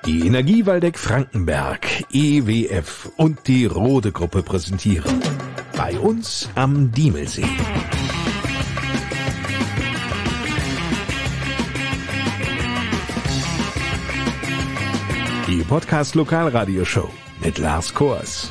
Die Energie Waldeck-Frankenberg, EWF und die Rode Gruppe präsentieren. Bei uns am Diemelsee. Die Podcast-Lokalradioshow mit Lars Kors.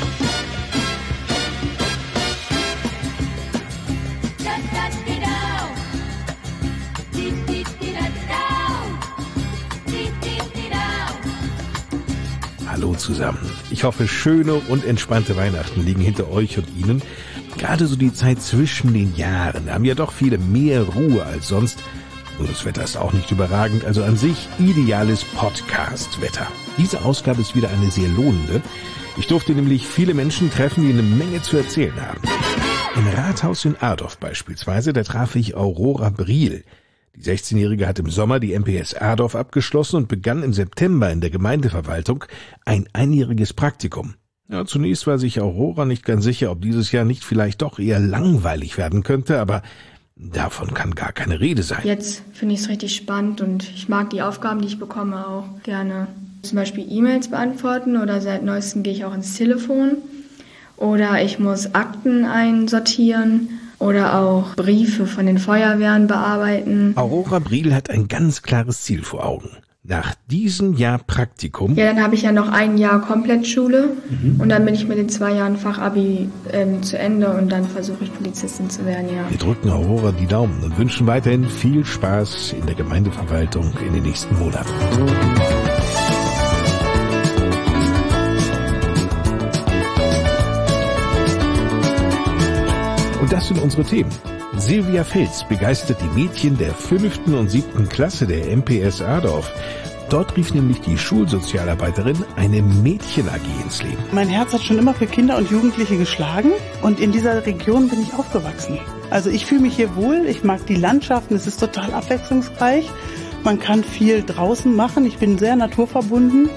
Hallo zusammen. Ich hoffe, schöne und entspannte Weihnachten liegen hinter euch und Ihnen. Gerade so die Zeit zwischen den Jahren haben ja doch viele mehr Ruhe als sonst. Und das Wetter ist auch nicht überragend, also an sich ideales Podcast-Wetter. Diese Ausgabe ist wieder eine sehr lohnende. Ich durfte nämlich viele Menschen treffen, die eine Menge zu erzählen haben. Im Rathaus in Adorf beispielsweise, da traf ich Aurora Briel. Die 16-Jährige hat im Sommer die MPS Adorf abgeschlossen und begann im September in der Gemeindeverwaltung ein einjähriges Praktikum. Ja, zunächst war sich Aurora nicht ganz sicher, ob dieses Jahr nicht vielleicht doch eher langweilig werden könnte, aber davon kann gar keine Rede sein. Jetzt finde ich es richtig spannend und ich mag die Aufgaben, die ich bekomme, auch gerne. Zum Beispiel E-Mails beantworten oder seit neuestem gehe ich auch ins Telefon. Oder ich muss Akten einsortieren oder auch Briefe von den Feuerwehren bearbeiten. Aurora Briel hat ein ganz klares Ziel vor Augen. Nach diesem Jahr Praktikum... Ja, dann habe ich ja noch ein Jahr Komplettschule und dann bin ich mit den 2 Jahren Fachabi zu Ende und dann versuche ich Polizistin zu werden, ja. Wir drücken Aurora die Daumen und wünschen weiterhin viel Spaß in der Gemeindeverwaltung in den nächsten Monaten. Und das sind unsere Themen. Silvia Fels begeistert die Mädchen der 5. und 7. Klasse der MPS Adorf. Dort rief nämlich die Schulsozialarbeiterin eine Mädchen-AG ins Leben. Mein Herz hat schon immer für Kinder und Jugendliche geschlagen und in dieser Region bin ich aufgewachsen. Also ich fühle mich hier wohl, ich mag die Landschaften, es ist total abwechslungsreich. Man kann viel draußen machen, ich bin sehr naturverbunden.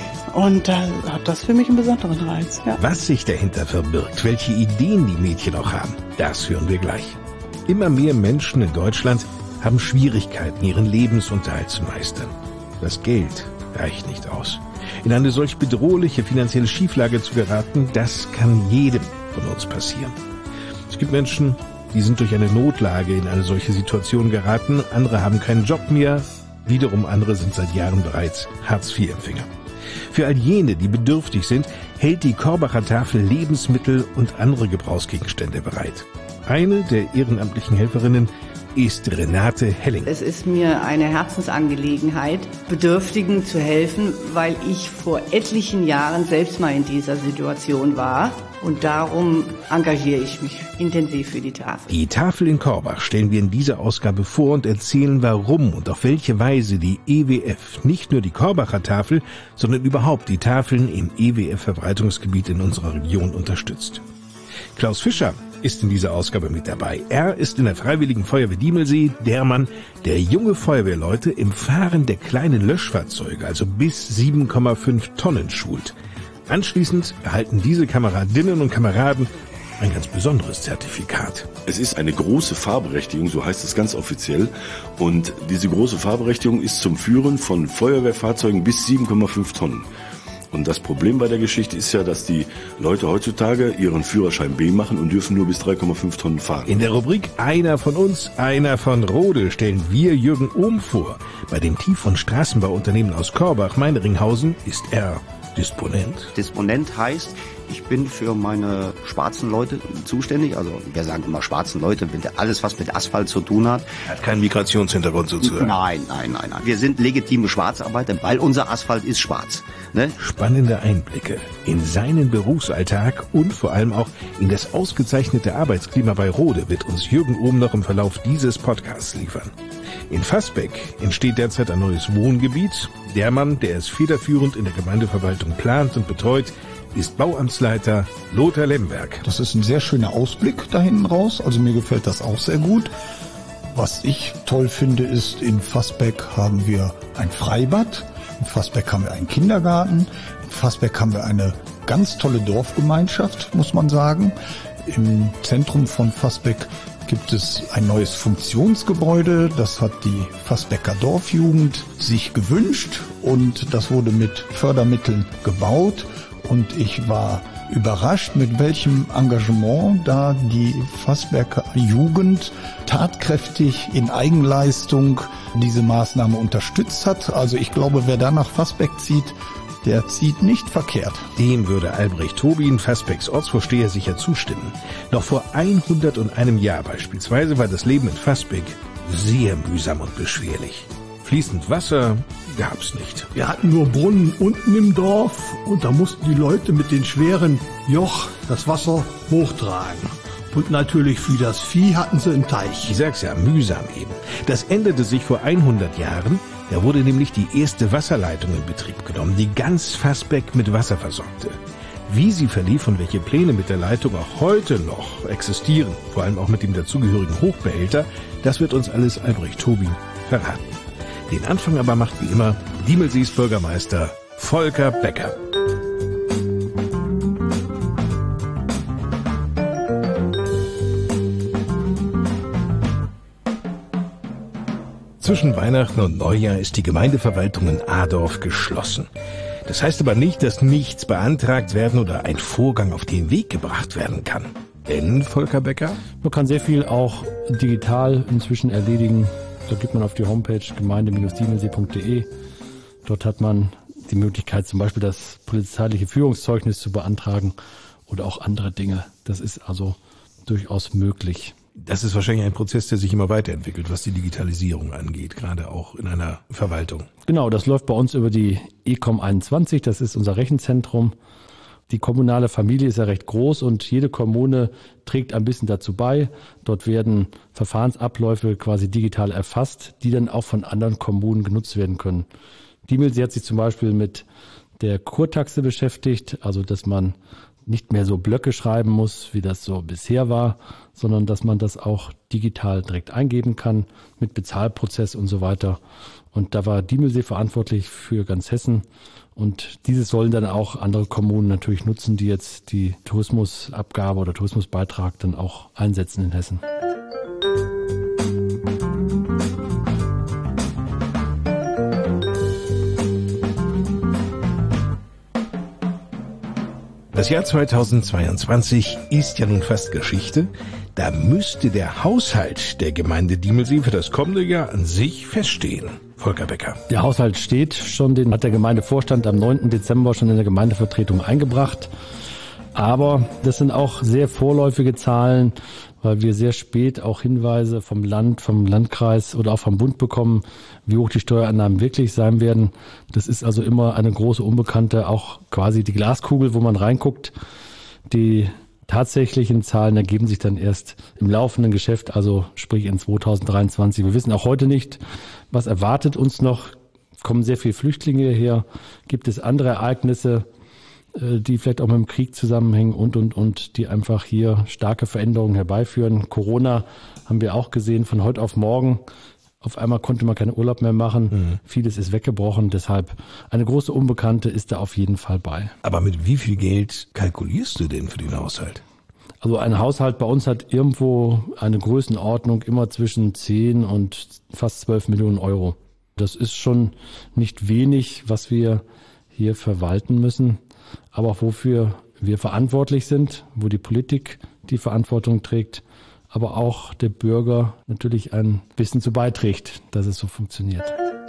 Und da hat das für mich einen besonderen Reiz. Ja. Was sich dahinter verbirgt, welche Ideen die Mädchen auch haben, das hören wir gleich. Immer mehr Menschen in Deutschland haben Schwierigkeiten, ihren Lebensunterhalt zu meistern. Das Geld reicht nicht aus. In eine solch bedrohliche finanzielle Schieflage zu geraten, das kann jedem von uns passieren. Es gibt Menschen, die sind durch eine Notlage in eine solche Situation geraten, andere haben keinen Job mehr, wiederum andere sind seit Jahren bereits Hartz-IV-Empfänger. Für all jene, die bedürftig sind, hält die Korbacher Tafel Lebensmittel und andere Gebrauchsgegenstände bereit. Eine der ehrenamtlichen Helferinnen ist Renate Helling. Es ist mir eine Herzensangelegenheit, Bedürftigen zu helfen, weil ich vor etlichen Jahren selbst mal in dieser Situation war. Und darum engagiere ich mich intensiv für die Tafel. Die Tafel in Korbach stellen wir in dieser Ausgabe vor und erzählen, warum und auf welche Weise die EWF nicht nur die Korbacher Tafel, sondern überhaupt die Tafeln im EWF-Verbreitungsgebiet in unserer Region unterstützt. Klaus Fischer ist in dieser Ausgabe mit dabei. Er ist in der Freiwilligen Feuerwehr Diemelsee der Mann, der junge Feuerwehrleute im Fahren der kleinen Löschfahrzeuge, also bis 7,5 Tonnen, schult. Anschließend erhalten diese Kameradinnen und Kameraden ein ganz besonderes Zertifikat. Es ist eine große Fahrberechtigung, so heißt es ganz offiziell. Und diese große Fahrberechtigung ist zum Führen von Feuerwehrfahrzeugen bis 7,5 Tonnen. Und das Problem bei der Geschichte ist ja, dass die Leute heutzutage ihren Führerschein B machen und dürfen nur bis 3,5 Tonnen fahren. In der Rubrik Einer von uns, einer von Rode stellen wir Jürgen Ohm vor. Bei dem Tief- und Straßenbauunternehmen aus Korbach-Meinringhausen ist er Disponent. Disponent heißt, ich bin für meine schwarzen Leute zuständig. Also wir sagen immer schwarzen Leute, alles was mit Asphalt zu tun hat. Er hat keinen Migrationshintergrund sozusagen. Nein. Wir sind legitime Schwarzarbeiter, weil unser Asphalt ist schwarz. Ne? Spannende Einblicke in seinen Berufsalltag und vor allem auch in das ausgezeichnete Arbeitsklima bei Rode wird uns Jürgen Ohm noch im Verlauf dieses Podcasts liefern. In Fasbeck entsteht derzeit ein neues Wohngebiet. Der Mann, der es federführend in der Gemeindeverwaltung plant und betreut, ist Bauamtsleiter Lothar Lemberg. Das ist ein sehr schöner Ausblick da hinten raus, also mir gefällt das auch sehr gut. Was ich toll finde, ist, in Fasbeck haben wir ein Freibad, in Fasbeck haben wir einen Kindergarten, in Fasbeck haben wir eine ganz tolle Dorfgemeinschaft, muss man sagen. Im Zentrum von Fasbeck gibt es ein neues Funktionsgebäude. Das hat die Fasbecker Dorfjugend sich gewünscht und das wurde mit Fördermitteln gebaut. Und ich war überrascht, mit welchem Engagement da die Fasbecker Jugend tatkräftig in Eigenleistung diese Maßnahme unterstützt hat. Also ich glaube, wer da nach Fasbeck zieht, der zieht nicht verkehrt. Dem würde Albrecht Tobin, Fasbecks Ortsvorsteher, sicher zustimmen. Noch vor 101 Jahr beispielsweise war das Leben in Fasbeck sehr mühsam und beschwerlich. Fließend Wasser gab's nicht. Wir hatten nur Brunnen unten im Dorf und da mussten die Leute mit den schweren Joch das Wasser hochtragen. Und natürlich für das Vieh hatten sie einen Teich. Ich sag's ja, mühsam eben. Das änderte sich vor 100 Jahren. Da wurde nämlich die erste Wasserleitung in Betrieb genommen, die ganz Fasbeck mit Wasser versorgte. Wie sie verlief und welche Pläne mit der Leitung auch heute noch existieren, vor allem auch mit dem dazugehörigen Hochbehälter, das wird uns alles Albrecht Tobin verraten. Den Anfang aber macht wie immer Diemelsees Bürgermeister Volker Becker. Zwischen Weihnachten und Neujahr ist die Gemeindeverwaltung in Adorf geschlossen. Das heißt aber nicht, dass nichts beantragt werden oder ein Vorgang auf den Weg gebracht werden kann. Denn, Volker Becker? Man kann sehr viel auch digital inzwischen erledigen. Da geht man auf die Homepage gemeinde-diemelsee.de. Dort hat man die Möglichkeit, zum Beispiel das polizeiliche Führungszeugnis zu beantragen oder auch andere Dinge. Das ist also durchaus möglich. Das ist wahrscheinlich ein Prozess, der sich immer weiterentwickelt, was die Digitalisierung angeht, gerade auch in einer Verwaltung. Genau, das läuft bei uns über die ECOM 21, das ist unser Rechenzentrum. Die kommunale Familie ist ja recht groß und jede Kommune trägt ein bisschen dazu bei. Dort werden Verfahrensabläufe quasi digital erfasst, die dann auch von anderen Kommunen genutzt werden können. Diemelsee hat sich zum Beispiel mit der Kurtaxe beschäftigt, also dass man nicht mehr so Blöcke schreiben muss, wie das so bisher war, sondern dass man das auch digital direkt eingeben kann mit Bezahlprozess und so weiter. Und da war Diemelsee verantwortlich für ganz Hessen. Und dieses sollen dann auch andere Kommunen natürlich nutzen, die jetzt die Tourismusabgabe oder Tourismusbeitrag dann auch einsetzen in Hessen. Das Jahr 2022 ist ja nun fast Geschichte. Da müsste der Haushalt der Gemeinde Diemelsee für das kommende Jahr an sich feststehen. Volker Becker. Der Haushalt steht schon, den hat der Gemeindevorstand am 9. Dezember schon in der Gemeindevertretung eingebracht. Aber das sind auch sehr vorläufige Zahlen, weil wir sehr spät auch Hinweise vom Land, vom Landkreis oder auch vom Bund bekommen, wie hoch die Steuereinnahmen wirklich sein werden. Das ist also immer eine große Unbekannte, auch quasi die Glaskugel, wo man reinguckt. Die tatsächlichen Zahlen ergeben sich dann erst im laufenden Geschäft, also sprich in 2023. Wir wissen auch heute nicht, was erwartet uns noch. Kommen sehr viele Flüchtlinge her? Gibt es andere Ereignisse, die vielleicht auch mit dem Krieg zusammenhängen und die einfach hier starke Veränderungen herbeiführen? Corona haben wir auch gesehen, von heute auf morgen. Auf einmal konnte man keinen Urlaub mehr machen. Vieles ist weggebrochen. Deshalb eine große Unbekannte ist da auf jeden Fall bei. Aber mit wie viel Geld kalkulierst du denn für den Haushalt? Also ein Haushalt bei uns hat irgendwo eine Größenordnung immer zwischen 10 und fast 12 Millionen Euro. Das ist schon nicht wenig, was wir hier verwalten müssen, aber auch wofür wir verantwortlich sind, wo die Politik die Verantwortung trägt, aber auch der Bürger natürlich ein bisschen zu beiträgt, dass es so funktioniert.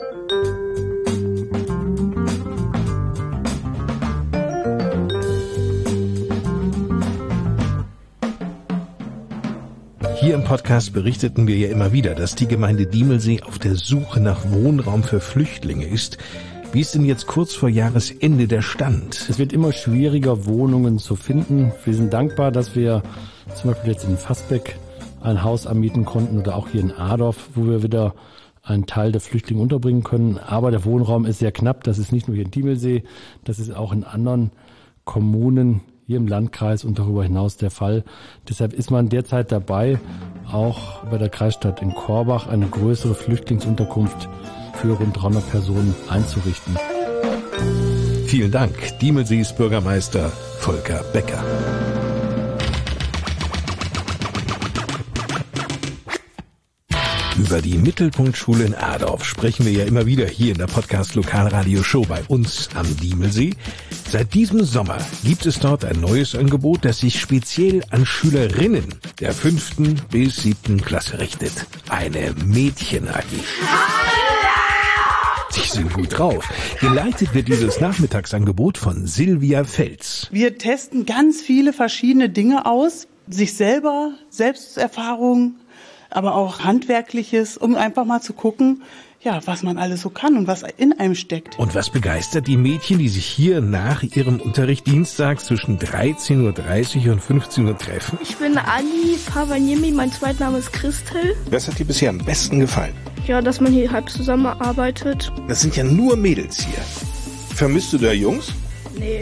Hier im Podcast berichteten wir ja immer wieder, dass die Gemeinde Diemelsee auf der Suche nach Wohnraum für Flüchtlinge ist. Wie ist denn jetzt kurz vor Jahresende der Stand? Es wird immer schwieriger, Wohnungen zu finden. Wir sind dankbar, dass wir zum Beispiel jetzt in Fasbeck ein Haus anmieten konnten oder auch hier in Adorf, wo wir wieder einen Teil der Flüchtlinge unterbringen können. Aber der Wohnraum ist sehr knapp. Das ist nicht nur hier in Diemelsee, das ist auch in anderen Kommunen hier im Landkreis und darüber hinaus der Fall. Deshalb ist man derzeit dabei, auch bei der Kreisstadt in Korbach eine größere Flüchtlingsunterkunft für rund 300 Personen einzurichten. Vielen Dank, Diemelsees Bürgermeister Volker Becker. Über die Mittelpunktschule in Adorf sprechen wir ja immer wieder hier in der Podcast-Lokalradio-Show bei uns am Diemelsee. Seit diesem Sommer gibt es dort ein neues Angebot, das sich speziell an Schülerinnen der 5. bis 7. Klasse richtet. Eine Mädchen-AG. Sie sind gut drauf. Geleitet wird dieses Nachmittagsangebot von Silvia Fels. Wir testen ganz viele verschiedene Dinge aus. Sich selber, Selbsterfahrung, aber auch Handwerkliches, um einfach mal zu gucken, ja, was man alles so kann und was in einem steckt. Und was begeistert die Mädchen, die sich hier nach ihrem Unterricht dienstags zwischen 13.30 Uhr und 15 Uhr treffen? Ich bin Ali Pavaniemi, mein Zweitname ist Christel. Was hat dir bisher am besten gefallen? Ja, dass man hier halb zusammenarbeitet. Das sind ja nur Mädels hier. Vermisst du da Jungs? Nee.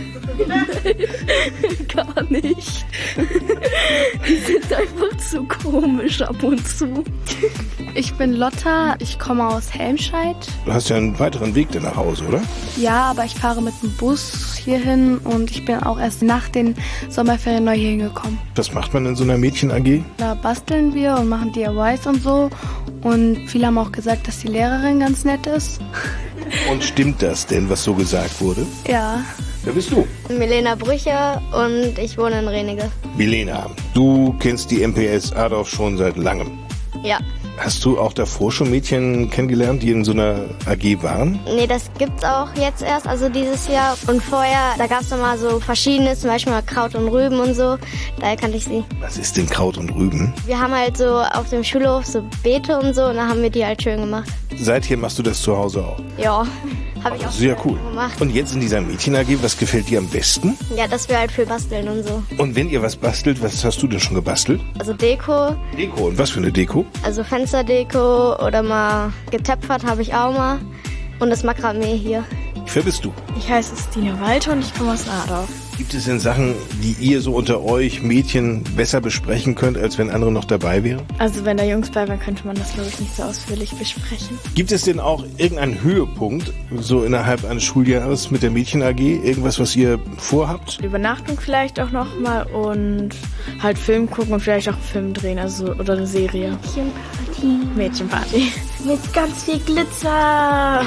Gar nicht. Die sind einfach zu komisch ab und zu. Ich bin Lotta, ich komme aus Helmscheid. Du hast ja einen weiteren Weg nach Hause, oder? Ja, aber ich fahre mit dem Bus hierhin und ich bin auch erst nach den Sommerferien neu hier hingekommen. Was macht man in so einer Mädchen-AG? Da basteln wir und machen DIYs und so. Und viele haben auch gesagt, dass die Lehrerin ganz nett ist. Und stimmt das denn, was so gesagt wurde? Ja. Wer bist du? Milena Brücher und ich wohne in Renige. Milena, du kennst die MPS Adorf schon seit langem. Ja. Hast du auch davor schon Mädchen kennengelernt, die in so einer AG waren? Nee, das gibt's auch jetzt erst, also dieses Jahr. Und vorher, da gab's noch mal so Verschiedenes, zum Beispiel mal Kraut und Rüben und so. Daher kannte ich sie. Was ist denn Kraut und Rüben? Wir haben halt so auf dem Schulhof so Beete und so und da haben wir die halt schön gemacht. Seither machst du das zu Hause auch? Ja, habe ich auch sehr cool gemacht. Und jetzt in dieser Mädchen-AG, was gefällt dir am besten? Ja, dass wir halt viel basteln und so. Und wenn ihr was bastelt, was hast du denn schon gebastelt? Also Deko. Deko, und was für eine Deko? Also Fensterdeko oder mal getöpfert habe ich auch mal. Und das Makramee hier. Wer bist du? Ich heiße Stine Walter und ich komme aus Adorf. Gibt es denn Sachen, die ihr so unter euch Mädchen besser besprechen könnt, als wenn andere noch dabei wären? Also wenn da Jungs bei wären, könnte man das, glaube ich, nicht so ausführlich besprechen. Gibt es denn auch irgendeinen Höhepunkt, so innerhalb eines Schuljahres mit der Mädchen-AG? Irgendwas, was ihr vorhabt? Übernachtung vielleicht auch nochmal und halt Film gucken und vielleicht auch einen Film drehen, also oder eine Serie. Mädchenparty. Mit ganz viel Glitzer.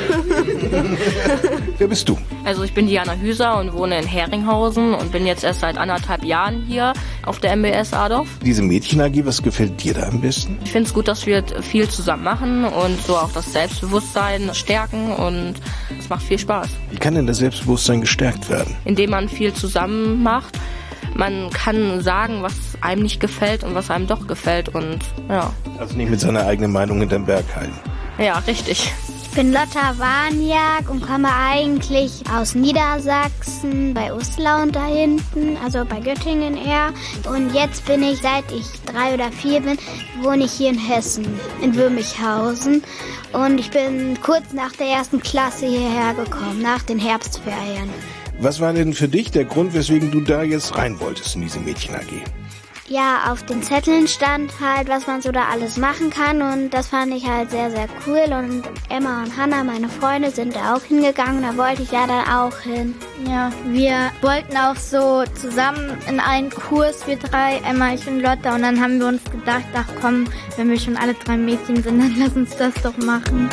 Wer bist du? Also ich bin Diana Hüser und wohne in Heringhausen und bin jetzt erst seit 1,5 Jahren hier auf der MBS Adorf. Diese Mädchen-AG, was gefällt dir da am besten? Ich finde es gut, dass wir viel zusammen machen und so auch das Selbstbewusstsein stärken und es macht viel Spaß. Wie kann denn das Selbstbewusstsein gestärkt werden? Indem man viel zusammen macht. Man kann sagen, was einem nicht gefällt und was einem doch gefällt und ja. Also nicht mit seiner eigenen Meinung hinterm Berg halten. Ja, richtig. Ich bin Lotta Warniak und komme eigentlich aus Niedersachsen, bei Uslar und da hinten, also bei Göttingen eher. Und jetzt bin ich, seit ich 3 oder 4 bin, wohne ich hier in Hessen, in Würmichhausen. Und ich bin kurz nach der 1. Klasse hierher gekommen, nach den Herbstferien. Was war denn für dich der Grund, weswegen du da jetzt rein wolltest in diese Mädchen-AG? Ja, auf den Zetteln stand halt, was man so da alles machen kann und das fand ich halt sehr, sehr cool. Und Emma und Hannah, meine Freunde, sind da auch hingegangen, da wollte ich ja dann auch hin. Ja, wir wollten auch so zusammen in einen Kurs, wir 3, Emma, ich und Lotta, und dann haben wir uns gedacht, ach komm, wenn wir schon alle 3 Mädchen sind, dann lass uns das doch machen.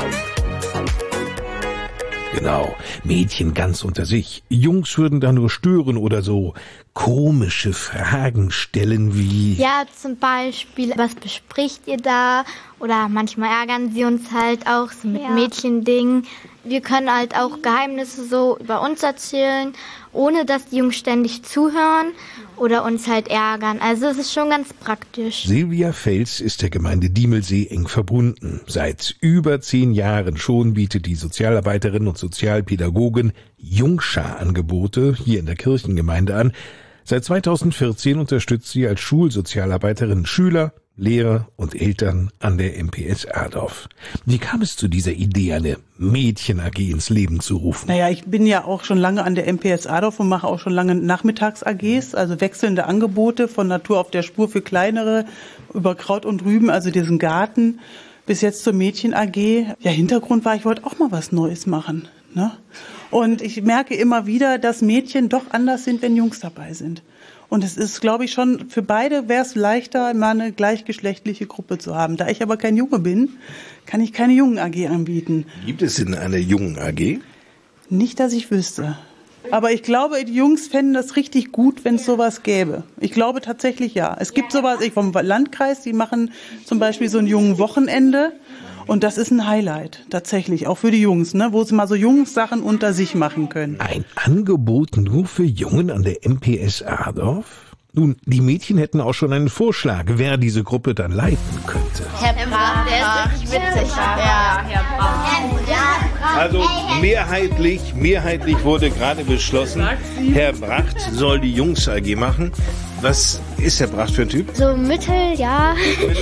Genau, Mädchen ganz unter sich. Jungs würden da nur stören oder so komische Fragen stellen wie... Ja, zum Beispiel, was bespricht ihr da? Oder manchmal ärgern sie uns halt auch so mit Mädchendingen. Wir können halt auch Geheimnisse so über uns erzählen, ohne dass die Jungs ständig zuhören oder uns halt ärgern. Also es ist schon ganz praktisch. Silvia Fels ist der Gemeinde Diemelsee eng verbunden. Seit über 10 Jahren schon bietet die Sozialarbeiterin und Sozialpädagogin Jungschar-Angebote hier in der Kirchengemeinde an. Seit 2014 unterstützt sie als Schulsozialarbeiterin Schüler, Lehrer und Eltern an der MPS Adorf. Wie kam es zu dieser Idee, eine Mädchen-AG ins Leben zu rufen? Naja, ich bin ja auch schon lange an der MPS Adorf und mache auch schon lange Nachmittags-AGs, also wechselnde Angebote von Natur auf der Spur für kleinere, über Kraut und Rüben, also diesen Garten, bis jetzt zur Mädchen-AG. Ja, Hintergrund war, ich wollte auch mal was Neues machen, ne? Und ich merke immer wieder, dass Mädchen doch anders sind, wenn Jungs dabei sind. Und es ist, glaube ich, schon für beide wäre es leichter, mal eine gleichgeschlechtliche Gruppe zu haben. Da ich aber kein Junge bin, kann ich keine Jungen-AG anbieten. Gibt es denn eine Jungen-AG? Nicht, dass ich wüsste. Aber ich glaube, die Jungs fänden das richtig gut, wenn es sowas gäbe. Ich glaube tatsächlich ja. Es gibt sowas, vom Landkreis, die machen zum Beispiel so ein Jungen-Wochenende. Und das ist ein Highlight, tatsächlich, auch für die Jungs, ne, wo sie mal so Jungs-Sachen unter sich machen können. Ein Angebot nur für Jungen an der MPS Adorf? Nun, die Mädchen hätten auch schon einen Vorschlag, wer diese Gruppe dann leiten könnte. Herr Bracht, der ist richtig witzig. Ja, Herr Bracht. Also mehrheitlich wurde gerade beschlossen, Herr Bracht soll die Jungs-AG machen. Was ist Herr Bracht für ein Typ? So mittel, ja.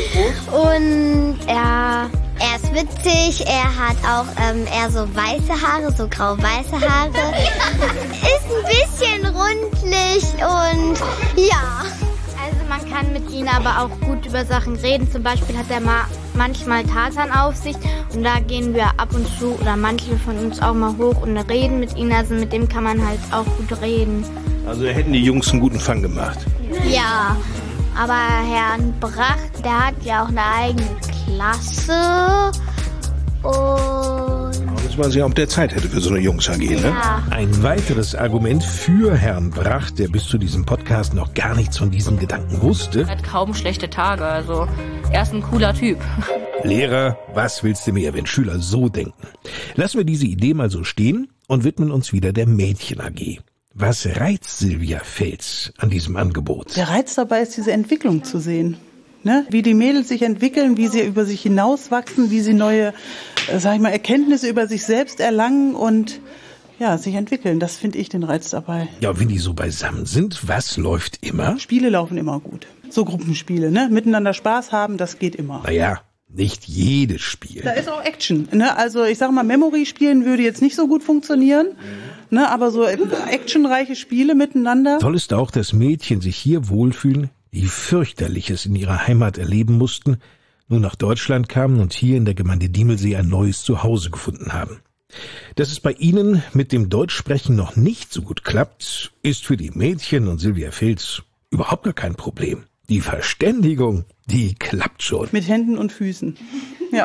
Und er ist witzig, er hat auch eher so weiße Haare, so grau-weiße Haare. Ist ein bisschen rundlich und ja. Also man kann mit ihm aber auch gut über Sachen reden. Zum Beispiel hat er manchmal Tarzan-Aufsicht und da gehen wir ab und zu oder manche von uns auch mal hoch und reden mit ihm. Also mit dem kann man halt auch gut reden. Also hätten die Jungs einen guten Fang gemacht. Ja, aber Herrn Bracht, der hat ja auch eine eigene Klasse und... Da muss man sehen, ob der Zeit hätte für so eine Jungs-AG, ne? Ja. Ein weiteres Argument für Herrn Bracht, der bis zu diesem Podcast noch gar nichts von diesem Gedanken wusste. Er hat kaum schlechte Tage, also er ist ein cooler Typ. Lehrer, was willst du mehr, wenn Schüler so denken? Lassen wir diese Idee mal so stehen und widmen uns wieder der Mädchen-AG. Was reizt Silvia Fels an diesem Angebot? Der Reiz dabei ist, diese Entwicklung zu sehen. Ne? Wie die Mädels sich entwickeln, wie sie über sich hinauswachsen, wie sie neue, Erkenntnisse über sich selbst erlangen und ja, sich entwickeln. Das finde ich den Reiz dabei. Ja, wenn die so beisammen sind, was läuft immer? Spiele laufen immer gut. So Gruppenspiele, ne? Miteinander Spaß haben, das geht immer. Naja, nicht jedes Spiel. Da ist auch Action. Ne? Also ich sag mal, Memory spielen würde jetzt nicht so gut funktionieren. Ne? Aber so actionreiche Spiele miteinander. Toll ist auch, dass Mädchen sich hier wohlfühlen, die fürchterliches in ihrer Heimat erleben mussten, nun nach Deutschland kamen und hier in der Gemeinde Diemelsee ein neues Zuhause gefunden haben. Dass es bei ihnen mit dem Deutschsprechen noch nicht so gut klappt, ist für die Mädchen und Silvia Fels überhaupt gar kein Problem. Die Verständigung, die klappt schon. Mit Händen und Füßen. Ja.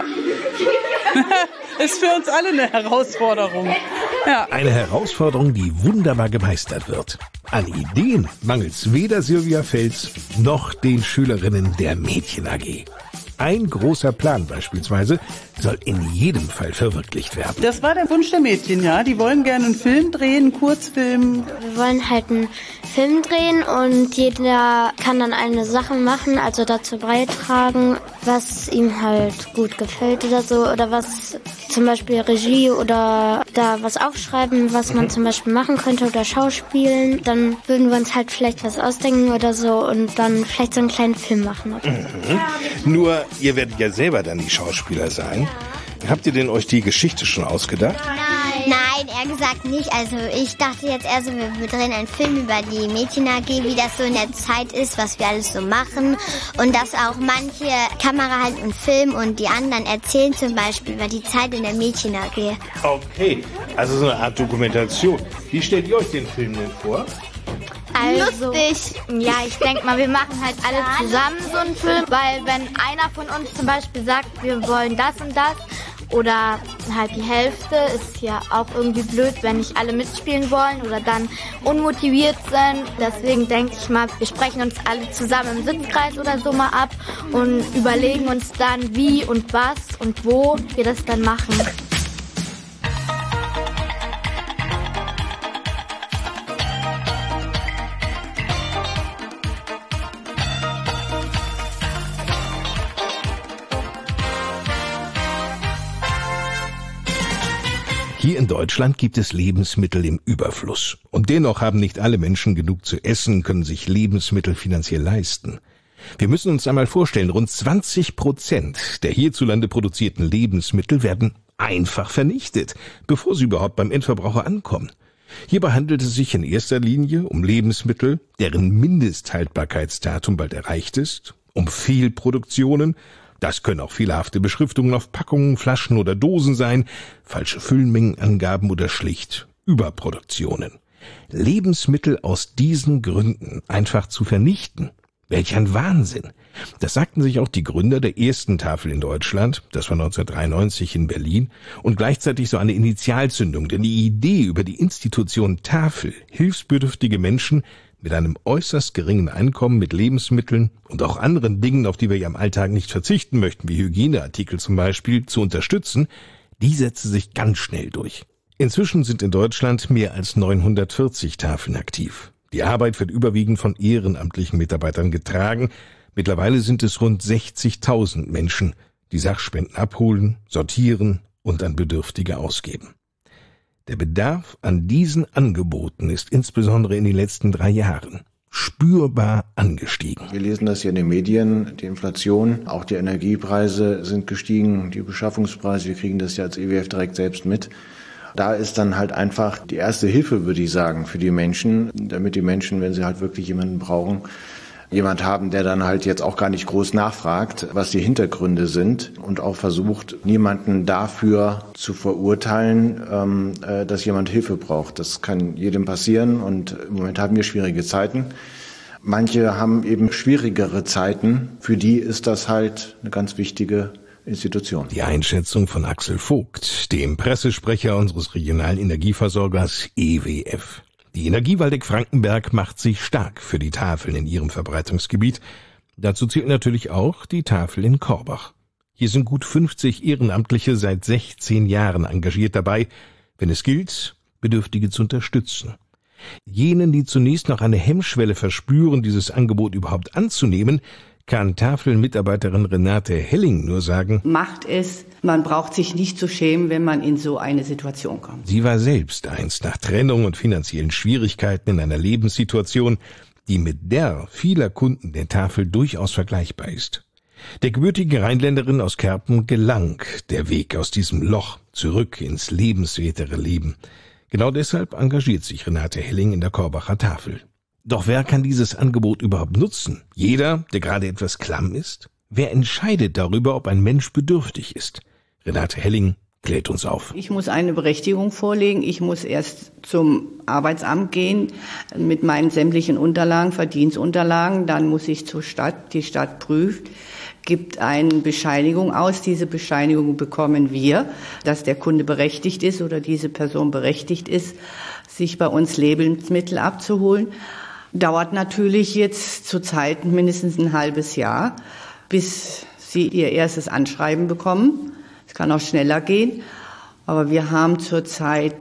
Ist für uns alle eine Herausforderung. Ja. Eine Herausforderung, die wunderbar gemeistert wird. An Ideen mangelt's weder Silvia Fels noch den Schülerinnen der Mädchen AG. Ein großer Plan beispielsweise soll in jedem Fall verwirklicht werden. Das war der Wunsch der Mädchen, ja. Die wollen gerne einen Film drehen, einen Kurzfilm. Wir wollen halt einen Film drehen und jeder kann dann eine Sache machen, also dazu beitragen, was ihm halt gut gefällt oder so. Oder was zum Beispiel Regie oder da was aufschreiben, was man zum Beispiel machen könnte oder schauspielen. Dann würden wir uns halt vielleicht was ausdenken oder so und dann vielleicht so einen kleinen Film machen. Nur, ihr werdet ja selber dann die Schauspieler sein. Ja. Habt ihr denn euch die Geschichte schon ausgedacht? Nein, eher gesagt nicht. Also ich dachte jetzt eher so, wir drehen einen Film über die Mädchen AG, wie das so in der Zeit ist, was wir alles so machen. Und dass auch manche Kamera halten und filmen und die anderen erzählen zum Beispiel über die Zeit in der Mädchen AG. Okay, also so eine Art Dokumentation. Wie stellt ihr euch den Film denn vor? Also, lustig. Ja, ich denke mal, wir machen halt alle zusammen so einen Film, weil wenn einer von uns zum Beispiel sagt, wir wollen das und das oder halt die Hälfte, ist ja auch irgendwie blöd, wenn nicht alle mitspielen wollen oder dann unmotiviert sind. Deswegen denke ich mal, wir sprechen uns alle zusammen im Sitzkreis oder so mal ab und überlegen uns dann, wie und was und wo wir das dann machen. Hier in Deutschland gibt es Lebensmittel im Überfluss. Und dennoch haben nicht alle Menschen genug zu essen, können sich Lebensmittel finanziell leisten. Wir müssen uns einmal vorstellen, rund 20% der hierzulande produzierten Lebensmittel werden einfach vernichtet, bevor sie überhaupt beim Endverbraucher ankommen. Hierbei handelt es sich in erster Linie um Lebensmittel, deren Mindesthaltbarkeitsdatum bald erreicht ist, um Fehlproduktionen. Das können auch fehlerhafte Beschriftungen auf Packungen, Flaschen oder Dosen sein, falsche Füllmengenangaben oder schlicht Überproduktionen. Lebensmittel aus diesen Gründen einfach zu vernichten. Welch ein Wahnsinn. Das sagten sich auch die Gründer der ersten Tafel in Deutschland, das war 1993 in Berlin, und gleichzeitig so eine Initialzündung, denn die Idee über die Institution Tafel, hilfsbedürftige Menschen mit einem äußerst geringen Einkommen mit Lebensmitteln und auch anderen Dingen, auf die wir ja im Alltag nicht verzichten möchten, wie Hygieneartikel zum Beispiel, zu unterstützen, die setzte sich ganz schnell durch. Inzwischen sind in Deutschland mehr als 940 Tafeln aktiv. Die Arbeit wird überwiegend von ehrenamtlichen Mitarbeitern getragen. Mittlerweile sind es rund 60.000 Menschen, die Sachspenden abholen, sortieren und an Bedürftige ausgeben. Der Bedarf an diesen Angeboten ist insbesondere in den letzten 3 Jahren spürbar angestiegen. Wir lesen das hier in den Medien, die Inflation, auch die Energiepreise sind gestiegen, die Beschaffungspreise, wir kriegen das ja als EWF direkt selbst mit. Da ist dann halt einfach die erste Hilfe, würde ich sagen, für die Menschen, damit die Menschen, wenn sie halt wirklich jemanden brauchen, jemand haben, der dann halt jetzt auch gar nicht groß nachfragt, was die Hintergründe sind und auch versucht, niemanden dafür zu verurteilen, dass jemand Hilfe braucht. Das kann jedem passieren und im Moment haben wir schwierige Zeiten. Manche haben eben schwierigere Zeiten. Für die ist das halt eine ganz wichtige Institution. Die Einschätzung von Axel Vogt, dem Pressesprecher unseres regionalen Energieversorgers EWF. Die Energie Waldeck-Frankenberg macht sich stark für die Tafeln in ihrem Verbreitungsgebiet. Dazu zählt natürlich auch die Tafel in Korbach. Hier sind gut 50 Ehrenamtliche seit 16 Jahren engagiert dabei, wenn es gilt, Bedürftige zu unterstützen. Jenen, die zunächst noch eine Hemmschwelle verspüren, dieses Angebot überhaupt anzunehmen, kann Tafelmitarbeiterin Renate Helling nur sagen: Macht es, man braucht sich nicht zu schämen, wenn man in so eine Situation kommt. Sie war selbst einst nach Trennung und finanziellen Schwierigkeiten in einer Lebenssituation, die mit der vieler Kunden der Tafel durchaus vergleichbar ist. Der gebürtigen Rheinländerin aus Kerpen gelang der Weg aus diesem Loch zurück ins lebenswertere Leben. Genau deshalb engagiert sich Renate Helling in der Korbacher Tafel. Doch wer kann dieses Angebot überhaupt nutzen? Jeder, der gerade etwas klamm ist? Wer entscheidet darüber, ob ein Mensch bedürftig ist? Renate Helling klärt uns auf. Ich muss eine Berechtigung vorlegen. Ich muss erst zum Arbeitsamt gehen mit meinen sämtlichen Unterlagen, Verdienstunterlagen. Dann muss ich zur Stadt. Die Stadt prüft, gibt eine Bescheinigung aus. Diese Bescheinigung bekommen wir, dass der Kunde berechtigt ist oder diese Person berechtigt ist, sich bei uns Lebensmittel abzuholen. Dauert natürlich jetzt zurzeit mindestens ein halbes Jahr, bis sie ihr erstes Anschreiben bekommen. Es kann auch schneller gehen, aber wir haben zurzeit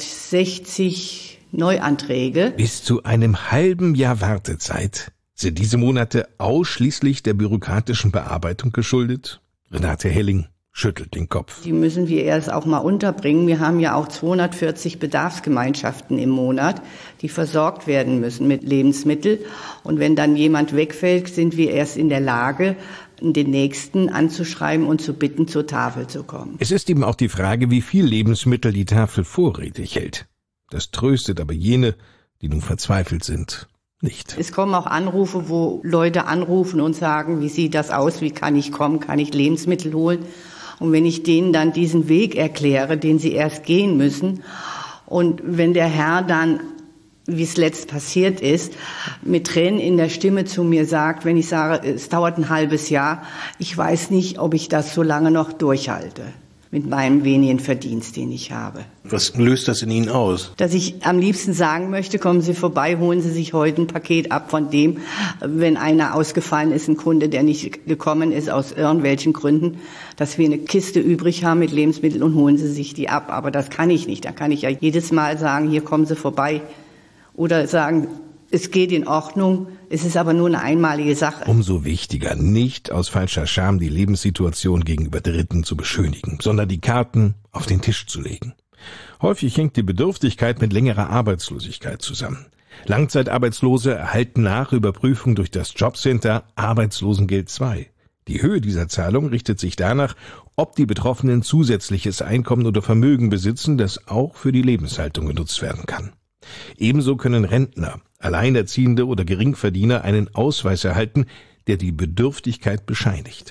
60 Neuanträge. Bis zu einem halben Jahr Wartezeit. Sind diese Monate ausschließlich der bürokratischen Bearbeitung geschuldet? Renate Helling schüttelt den Kopf. Die müssen wir erst auch mal unterbringen. Wir haben ja auch 240 Bedarfsgemeinschaften im Monat, die versorgt werden müssen mit Lebensmitteln. Und wenn dann jemand wegfällt, sind wir erst in der Lage, den Nächsten anzuschreiben und zu bitten, zur Tafel zu kommen. Es ist eben auch die Frage, wie viel Lebensmittel die Tafel vorrätig hält. Das tröstet aber jene, die nun verzweifelt sind, nicht. Es kommen auch Anrufe, wo Leute anrufen und sagen, wie sieht das aus, wie kann ich kommen, kann ich Lebensmittel holen? Und wenn ich denen dann diesen Weg erkläre, den sie erst gehen müssen, und wenn der Herr dann, wie es letzt passiert ist, mit Tränen in der Stimme zu mir sagt, wenn ich sage, es dauert ein halbes Jahr, ich weiß nicht, ob ich das so lange noch durchhalte mit meinem wenigen Verdienst, den ich habe. Was löst das in Ihnen aus? Dass ich am liebsten sagen möchte, kommen Sie vorbei, holen Sie sich heute ein Paket ab von dem, wenn einer ausgefallen ist, ein Kunde, der nicht gekommen ist aus irgendwelchen Gründen, dass wir eine Kiste übrig haben mit Lebensmitteln und holen Sie sich die ab. Aber das kann ich nicht. Da kann ich ja jedes Mal sagen, hier kommen Sie vorbei. Oder sagen, es geht in Ordnung, es ist aber nur eine einmalige Sache. Umso wichtiger, nicht aus falscher Scham die Lebenssituation gegenüber Dritten zu beschönigen, sondern die Karten auf den Tisch zu legen. Häufig hängt die Bedürftigkeit mit längerer Arbeitslosigkeit zusammen. Langzeitarbeitslose erhalten nach Überprüfung durch das Jobcenter Arbeitslosengeld II. Die Höhe dieser Zahlung richtet sich danach, ob die Betroffenen zusätzliches Einkommen oder Vermögen besitzen, das auch für die Lebenshaltung genutzt werden kann. Ebenso können Rentner, Alleinerziehende oder Geringverdiener einen Ausweis erhalten, der die Bedürftigkeit bescheinigt.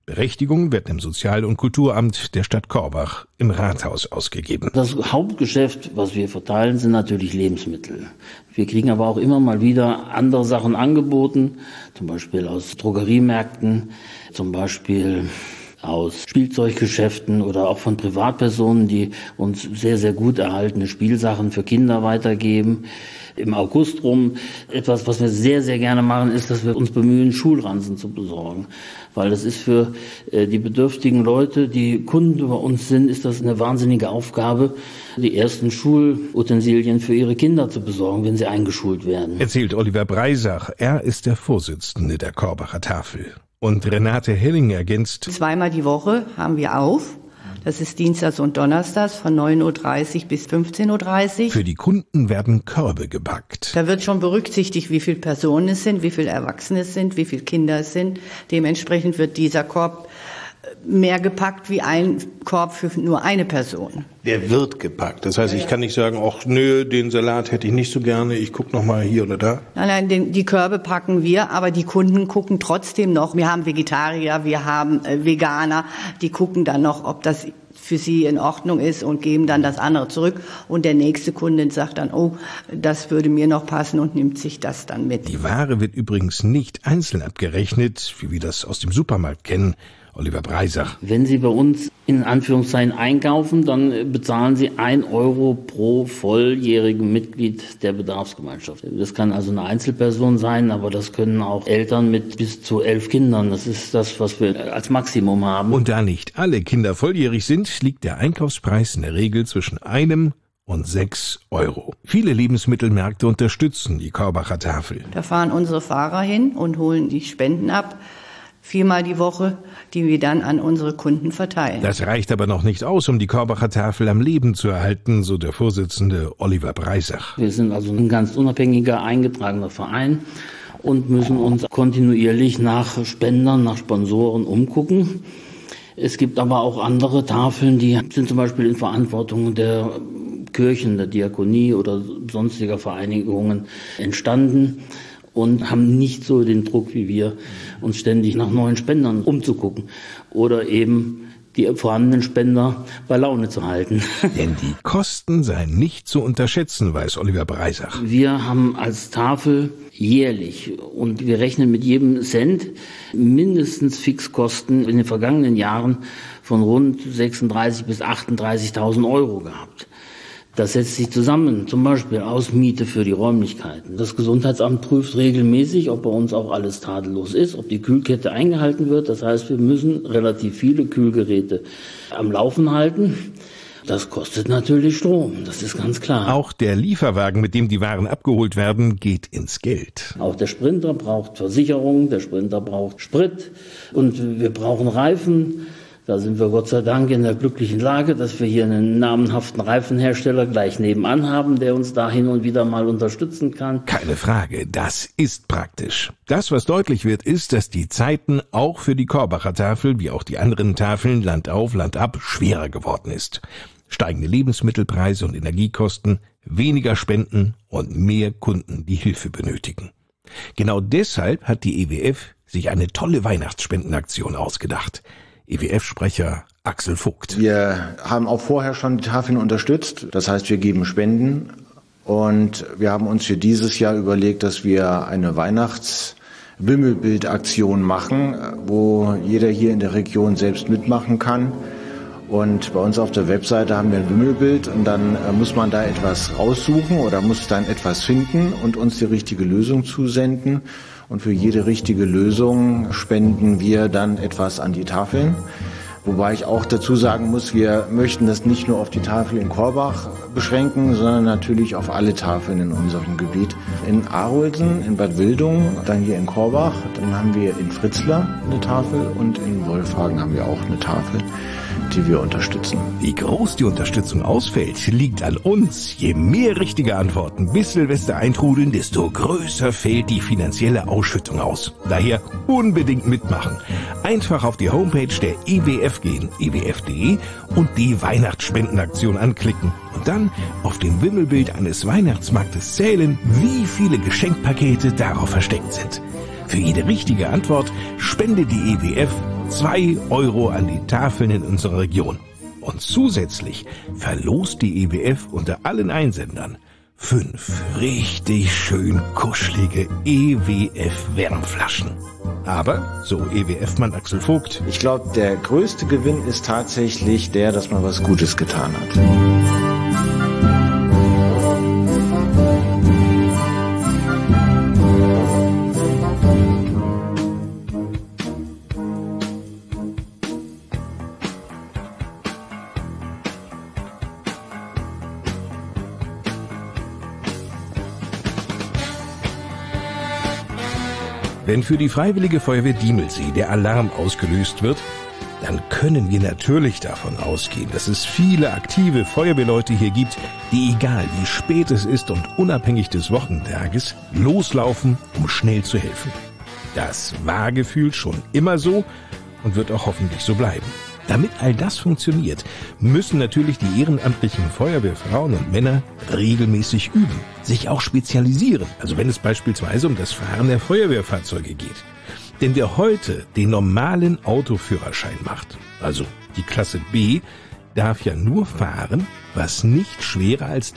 Berechtigung wird im Sozial- und Kulturamt der Stadt Korbach im Rathaus ausgegeben. Das Hauptgeschäft, was wir verteilen, sind natürlich Lebensmittel. Wir kriegen aber auch immer mal wieder andere Sachen angeboten, zum Beispiel aus Drogeriemärkten, zum Beispiel aus Spielzeuggeschäften oder auch von Privatpersonen, die uns sehr, sehr gut erhaltene Spielsachen für Kinder weitergeben. Im August rum, etwas, was wir sehr, sehr gerne machen, ist, dass wir uns bemühen, Schulranzen zu besorgen. Weil das ist für die bedürftigen Leute, die Kunden bei uns sind, ist das eine wahnsinnige Aufgabe, die ersten Schulutensilien für ihre Kinder zu besorgen, wenn sie eingeschult werden. Erzählt Oliver Breisach. Er ist der Vorsitzende der Korbacher Tafel. Und Renate Helling ergänzt: Zweimal die Woche haben wir auf. Das ist dienstags und donnerstags von 9.30 Uhr bis 15.30 Uhr. Für die Kunden werden Körbe gepackt. Da wird schon berücksichtigt, wie viele Personen es sind, wie viele Erwachsene es sind, wie viele Kinder es sind. Dementsprechend wird dieser Korb mehr gepackt wie ein Korb für nur eine Person. Der wird gepackt. Das heißt, ich kann nicht sagen, ach nö, den Salat hätte ich nicht so gerne, ich gucke noch mal hier oder da. Nein, die Körbe packen wir, aber die Kunden gucken trotzdem noch. Wir haben Vegetarier, wir haben Veganer, die gucken dann noch, ob das für sie in Ordnung ist und geben dann das andere zurück. Und der nächste Kunde sagt dann, oh, das würde mir noch passen und nimmt sich das dann mit. Die Ware wird übrigens nicht einzeln abgerechnet, wie wir das aus dem Supermarkt kennen. Oliver Breisach. Wenn Sie bei uns in Anführungszeichen einkaufen, dann bezahlen Sie 1 Euro pro volljährigen Mitglied der Bedarfsgemeinschaft. Das kann also eine Einzelperson sein, aber das können auch Eltern mit bis zu 11 Kindern. Das ist das, was wir als Maximum haben. Und da nicht alle Kinder volljährig sind, liegt der Einkaufspreis in der Regel zwischen 1 und 6 Euro. Viele Lebensmittelmärkte unterstützen die Korbacher Tafel. Da fahren unsere Fahrer hin und holen die Spenden ab. 4-mal die Woche, die wir dann an unsere Kunden verteilen. Das reicht aber noch nicht aus, um die Korbacher Tafel am Leben zu erhalten, so der Vorsitzende Oliver Breisach. Wir sind also ein ganz unabhängiger, eingetragener Verein und müssen uns kontinuierlich nach Spendern, nach Sponsoren umgucken. Es gibt aber auch andere Tafeln, die sind zum Beispiel in Verantwortung der Kirchen, der Diakonie oder sonstiger Vereinigungen entstanden und haben nicht so den Druck wie wir, uns ständig nach neuen Spendern umzugucken oder eben die vorhandenen Spender bei Laune zu halten. Denn die Kosten seien nicht zu unterschätzen, weiß Oliver Breisach. Wir haben als Tafel jährlich und wir rechnen mit jedem Cent mindestens Fixkosten in den vergangenen Jahren von rund 36.000 bis 38.000 Euro gehabt. Das setzt sich zusammen, zum Beispiel aus Miete für die Räumlichkeiten. Das Gesundheitsamt prüft regelmäßig, ob bei uns auch alles tadellos ist, ob die Kühlkette eingehalten wird. Das heißt, wir müssen relativ viele Kühlgeräte am Laufen halten. Das kostet natürlich Strom, das ist ganz klar. Auch der Lieferwagen, mit dem die Waren abgeholt werden, geht ins Geld. Auch der Sprinter braucht Versicherung, der Sprinter braucht Sprit und wir brauchen Reifen. Da sind wir Gott sei Dank in der glücklichen Lage, dass wir hier einen namenhaften Reifenhersteller gleich nebenan haben, der uns da hin und wieder mal unterstützen kann. Keine Frage, das ist praktisch. Das, was deutlich wird, ist, dass die Zeiten auch für die Korbacher Tafel, wie auch die anderen Tafeln Land auf, Land ab, schwerer geworden ist. Steigende Lebensmittelpreise und Energiekosten, weniger Spenden und mehr Kunden, die Hilfe benötigen. Genau deshalb hat die EWF sich eine tolle Weihnachtsspendenaktion ausgedacht. EWF-Sprecher Axel Vogt. Wir haben auch vorher schon die Tafeln unterstützt. Das heißt, wir geben Spenden. Und wir haben uns für dieses Jahr überlegt, dass wir eine Weihnachtswimmelbildaktion machen, wo jeder hier in der Region selbst mitmachen kann. Und bei uns auf der Webseite haben wir ein Wimmelbild und dann muss man da etwas raussuchen oder muss dann etwas finden und uns die richtige Lösung zusenden. Und für jede richtige Lösung spenden wir dann etwas an die Tafeln. Wobei ich auch dazu sagen muss, wir möchten das nicht nur auf die Tafel in Korbach beschränken, sondern natürlich auf alle Tafeln in unserem Gebiet. In Arolsen, in Bad Wildung, dann hier in Korbach, dann haben wir in Fritzlar eine Tafel und in Wolfhagen haben wir auch eine Tafel, die wir unterstützen. Wie groß die Unterstützung ausfällt, liegt an uns. Je mehr richtige Antworten bis Silvester eintrudeln, desto größer fällt die finanzielle Ausschüttung aus. Daher unbedingt mitmachen. Einfach auf die Homepage der EWF gehen, ewf.de, und die Weihnachtsspendenaktion anklicken. Und dann auf dem Wimmelbild eines Weihnachtsmarktes zählen, wie viele Geschenkpakete darauf versteckt sind. Für jede richtige Antwort spendet die EWF 2 € an die Tafeln in unserer Region. Und zusätzlich verlost die EWF unter allen Einsendern 5 richtig schön kuschelige EWF-Wärmflaschen. Aber, so EWF-Mann Axel Vogt, ich glaube, der größte Gewinn ist tatsächlich der, dass man was Gutes getan hat. Wenn für die Freiwillige Feuerwehr Diemelsee der Alarm ausgelöst wird, dann können wir natürlich davon ausgehen, dass es viele aktive Feuerwehrleute hier gibt, die, egal wie spät es ist und unabhängig des Wochentages, loslaufen, um schnell zu helfen. Das war gefühlt schon immer so und wird auch hoffentlich so bleiben. Damit all das funktioniert, müssen natürlich die ehrenamtlichen Feuerwehrfrauen und Männer regelmäßig üben, sich auch spezialisieren, also wenn es beispielsweise um das Fahren der Feuerwehrfahrzeuge geht. Denn wer heute den normalen Autoführerschein macht, also die Klasse B, darf ja nur fahren, was nicht schwerer als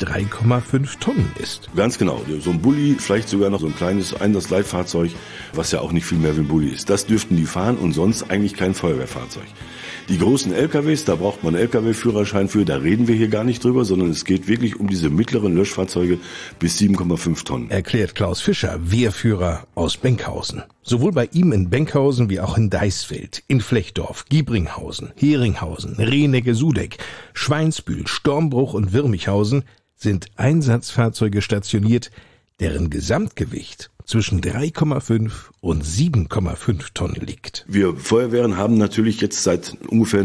3,5 Tonnen ist. Ganz genau. So ein Bulli, vielleicht sogar noch so ein kleines Einsatzleitfahrzeug, was ja auch nicht viel mehr wie ein Bulli ist. Das dürften die fahren und sonst eigentlich kein Feuerwehrfahrzeug. Die großen LKWs, da braucht man einen LKW-Führerschein für, da reden wir hier gar nicht drüber, sondern es geht wirklich um diese mittleren Löschfahrzeuge bis 7,5 Tonnen. Erklärt Klaus Fischer, Wehrführer aus Benkhausen. Sowohl bei ihm in Benkhausen wie auch in Deisfeld, in Flechtdorf, Giebringhausen, Heringhausen, Rehneck-Sudeck, Schweinsbühl, Stormbruch und Wirmichhausen sind Einsatzfahrzeuge stationiert, deren Gesamtgewicht zwischen 3,5 und 7,5 Tonnen liegt. Wir Feuerwehren haben natürlich jetzt seit ungefähr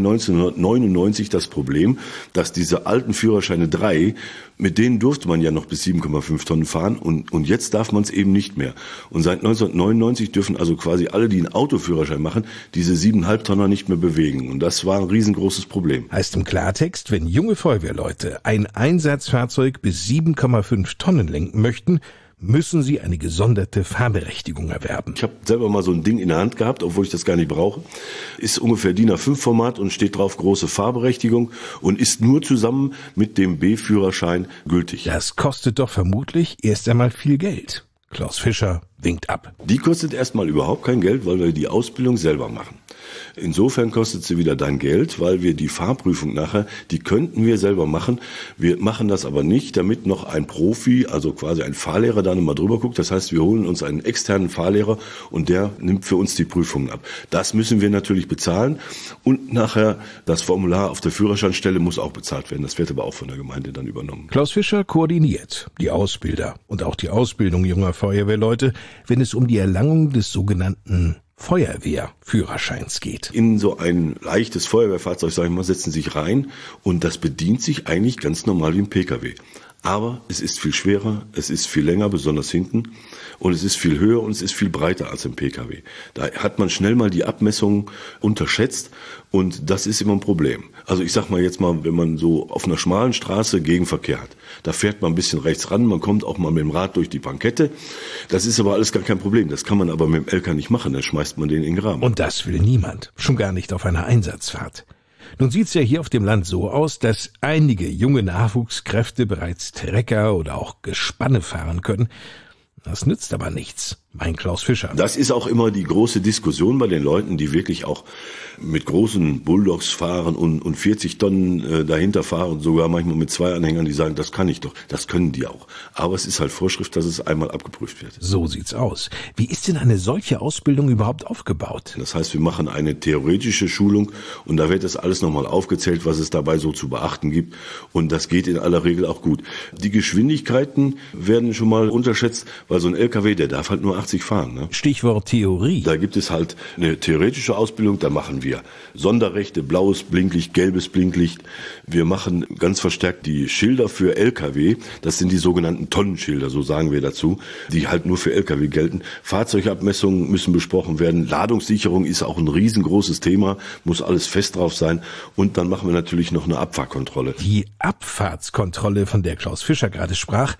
1999 das Problem, dass diese alten Führerscheine 3, mit denen durfte man ja noch bis 7,5 Tonnen fahren und jetzt darf man es eben nicht mehr. Und seit 1999 dürfen also quasi alle, die einen Autoführerschein machen, diese 7,5 Tonner nicht mehr bewegen. Und das war ein riesengroßes Problem. Heißt im Klartext, wenn junge Feuerwehrleute ein Einsatzfahrzeug bis 7,5 Tonnen lenken möchten, müssen sie eine gesonderte Fahrberechtigung erwerben. Ich habe selber mal so ein Ding in der Hand gehabt, obwohl ich das gar nicht brauche. Ist ungefähr DIN A5-Format und steht drauf große Fahrberechtigung und ist nur zusammen mit dem B-Führerschein gültig. Das kostet doch vermutlich erst einmal viel Geld. Klaus Fischer winkt ab. Die kostet erstmal überhaupt kein Geld, weil wir die Ausbildung selber machen. Insofern kostet sie wieder dann Geld, weil wir die Fahrprüfung nachher, die könnten wir selber machen. Wir machen das aber nicht, damit noch ein Profi, also quasi ein Fahrlehrer, da nochmal drüber guckt. Das heißt, wir holen uns einen externen Fahrlehrer und der nimmt für uns die Prüfungen ab. Das müssen wir natürlich bezahlen und nachher das Formular auf der Führerscheinstelle muss auch bezahlt werden. Das wird aber auch von der Gemeinde dann übernommen. Klaus Fischer koordiniert die Ausbilder und auch die Ausbildung junger Feuerwehrleute, wenn es um die Erlangung des sogenannten Feuerwehrführerscheins geht. In so ein leichtes Feuerwehrfahrzeug, sag ich mal, setzen sich rein und das bedient sich eigentlich ganz normal wie ein PKW. Aber es ist viel schwerer, es ist viel länger, besonders hinten, und es ist viel höher und es ist viel breiter als im PKW. Da hat man schnell mal die Abmessungen unterschätzt und das ist immer ein Problem. Also ich sag mal jetzt mal, wenn man so auf einer schmalen Straße Gegenverkehr hat, da fährt man ein bisschen rechts ran, man kommt auch mal mit dem Rad durch die Bankette. Das ist aber alles gar kein Problem. Das kann man aber mit dem LK nicht machen, dann schmeißt man den in den Graben. Und das will niemand, schon gar nicht auf einer Einsatzfahrt. Nun sieht's ja hier auf dem Land so aus, dass einige junge Nachwuchskräfte bereits Trecker oder auch Gespanne fahren können. Das nützt aber nichts, mein Klaus Fischer. Das ist auch immer die große Diskussion bei den Leuten, die wirklich auch mit großen Bulldogs fahren und 40 Tonnen dahinter fahren, sogar manchmal mit 2 Anhängern, die sagen, das kann ich doch. Das können die auch. Aber es ist halt Vorschrift, dass es einmal abgeprüft wird. So sieht's aus. Wie ist denn eine solche Ausbildung überhaupt aufgebaut? Das heißt, wir machen eine theoretische Schulung und da wird das alles nochmal aufgezählt, was es dabei so zu beachten gibt. Und das geht in aller Regel auch gut. Die Geschwindigkeiten werden schon mal unterschätzt, weil so ein LKW, der darf halt nur 80 fahren. Ne? Stichwort Theorie. Da gibt es halt eine theoretische Ausbildung, da machen wir Sonderrechte, blaues Blinklicht, gelbes Blinklicht. Wir machen ganz verstärkt die Schilder für LKW. Das sind die sogenannten Tonnenschilder, so sagen wir dazu, die halt nur für LKW gelten. Fahrzeugabmessungen müssen besprochen werden. Ladungssicherung ist auch ein riesengroßes Thema, muss alles fest drauf sein. Und dann machen wir natürlich noch eine Abfahrtkontrolle. Die Abfahrtskontrolle, von der Klaus Fischer gerade sprach,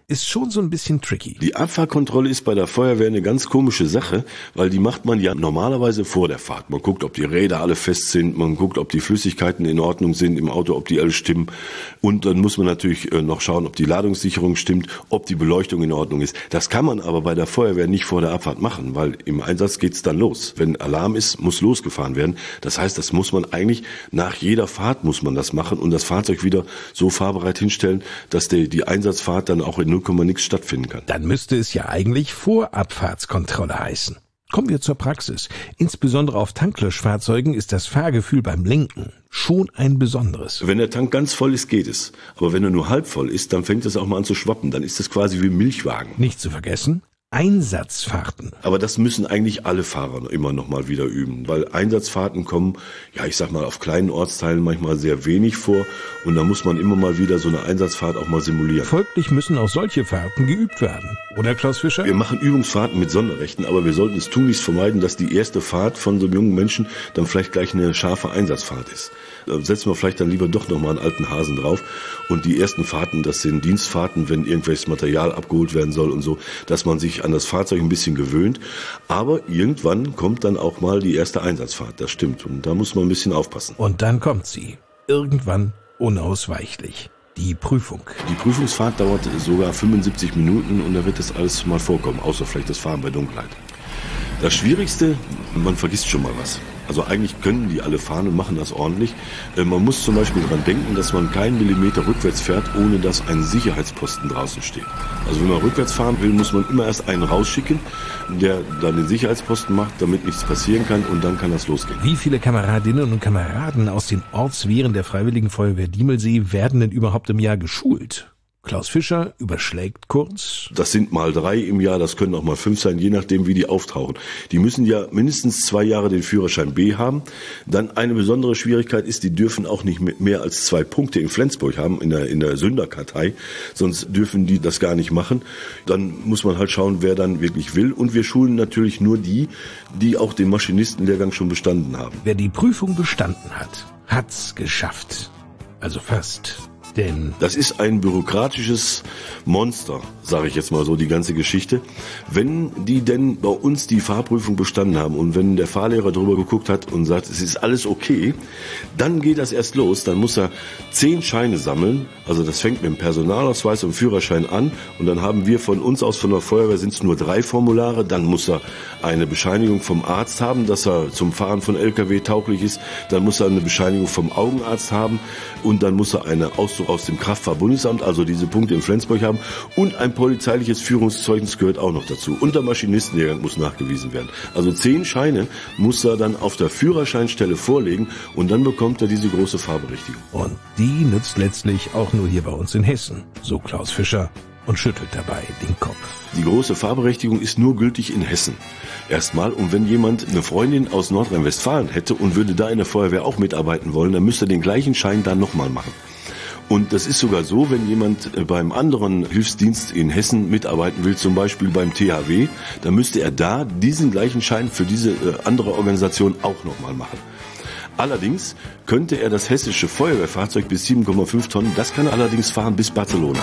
ist schon so ein bisschen tricky. Die Abfahrtkontrolle ist bei der Feuerwehr eine ganz komische Sache, weil die macht man ja normalerweise vor der Fahrt. Man guckt, ob die Räder alle fest sind, man guckt, ob die Flüssigkeiten in Ordnung sind im Auto, ob die alle stimmen. Und dann muss man natürlich noch schauen, ob die Ladungssicherung stimmt, ob die Beleuchtung in Ordnung ist. Das kann man aber bei der Feuerwehr nicht vor der Abfahrt machen, weil im Einsatz geht's dann los. Wenn Alarm ist, muss losgefahren werden. Das heißt, das muss man eigentlich nach jeder Fahrt muss man das machen und das Fahrzeug wieder so fahrbereit hinstellen, dass die Einsatzfahrt dann auch in 0, nix stattfinden kann. Dann müsste es ja eigentlich Vorabfahrtskontrolle heißen. Kommen wir zur Praxis. Insbesondere auf Tanklöschfahrzeugen ist das Fahrgefühl beim Lenken schon ein besonderes. Wenn der Tank ganz voll ist, geht es. Aber wenn er nur halb voll ist, dann fängt es auch mal an zu schwappen. Dann ist es quasi wie ein Milchwagen. Nicht zu vergessen, Einsatzfahrten. Aber das müssen eigentlich alle Fahrer immer noch mal wieder üben, weil Einsatzfahrten kommen, ja ich sag mal, auf kleinen Ortsteilen manchmal sehr wenig vor und da muss man immer mal wieder so eine Einsatzfahrt auch mal simulieren. Folglich müssen auch solche Fahrten geübt werden, oder Klaus Fischer? Wir machen Übungsfahrten mit Sonderrechten, aber wir sollten es tunlichst vermeiden, dass die erste Fahrt von so einem jungen Menschen dann vielleicht gleich eine scharfe Einsatzfahrt ist. Da setzen wir vielleicht dann lieber doch noch mal einen alten Hasen drauf und die ersten Fahrten, das sind Dienstfahrten, wenn irgendwelches Material abgeholt werden soll und so, dass man sich an das Fahrzeug ein bisschen gewöhnt, aber irgendwann kommt dann auch mal die erste Einsatzfahrt, das stimmt und da muss man ein bisschen aufpassen. Und dann kommt sie, irgendwann unausweichlich, die Prüfung. Die Prüfungsfahrt dauert sogar 75 Minuten und da wird das alles mal vorkommen, außer vielleicht das Fahren bei Dunkelheit. Das Schwierigste, man vergisst schon mal was. Also eigentlich können die alle fahren und machen das ordentlich. Man muss zum Beispiel daran denken, dass man keinen Millimeter rückwärts fährt, ohne dass ein Sicherheitsposten draußen steht. Also wenn man rückwärts fahren will, muss man immer erst einen rausschicken, der dann den Sicherheitsposten macht, damit nichts passieren kann und dann kann das losgehen. Wie viele Kameradinnen und Kameraden aus den Ortswehren der Freiwilligen Feuerwehr Diemelsee werden denn überhaupt im Jahr geschult? Klaus Fischer überschlägt kurz. Das sind mal 3 im Jahr, das können auch mal 5 sein, je nachdem wie die auftauchen. Die müssen ja mindestens 2 Jahre den Führerschein B haben. Dann eine besondere Schwierigkeit ist, die dürfen auch nicht mehr als 2 Punkte in Flensburg haben, in der Sünderkartei. Sonst dürfen die das gar nicht machen. Dann muss man halt schauen, wer dann wirklich will. Und wir schulen natürlich nur die auch den Maschinistenlehrgang schon bestanden haben. Wer die Prüfung bestanden hat, hat's geschafft. Also fast. Denn das ist ein bürokratisches Monster, sage ich jetzt mal so, die ganze Geschichte. Wenn die denn bei uns die Fahrprüfung bestanden haben und wenn der Fahrlehrer drüber geguckt hat und sagt, es ist alles okay, dann geht das erst los. Dann muss er 10 Scheine sammeln. Also das fängt mit dem Personalausweis und Führerschein an. Und dann haben wir von uns aus, von der Feuerwehr, sind es nur 3 Formulare. Dann muss er eine Bescheinigung vom Arzt haben, dass er zum Fahren von LKW tauglich ist. Dann muss er eine Bescheinigung vom Augenarzt haben. Und dann muss er eine Auszug aus dem Kraftfahrbundesamt, also diese Punkte in Flensburg haben. Und ein polizeiliches Führungszeugnis gehört auch noch dazu. Und der Maschinistenlehrgang muss nachgewiesen werden. Also 10 Scheine muss er dann auf der Führerscheinstelle vorlegen und dann bekommt er diese große Fahrberechtigung. Und die nützt letztlich auch nur hier bei uns in Hessen, so Klaus Fischer und schüttelt dabei den Kopf. Die große Fahrberechtigung ist nur gültig in Hessen. Erstmal, und wenn jemand eine Freundin aus Nordrhein-Westfalen hätte und würde da in der Feuerwehr auch mitarbeiten wollen, dann müsste er den gleichen Schein dann nochmal machen. Und das ist sogar so, wenn jemand beim anderen Hilfsdienst in Hessen mitarbeiten will, zum Beispiel beim THW, dann müsste er da diesen gleichen Schein für diese andere Organisation auch nochmal machen. Allerdings könnte er das hessische Feuerwehrfahrzeug bis 7,5 Tonnen, das kann er allerdings fahren bis Barcelona.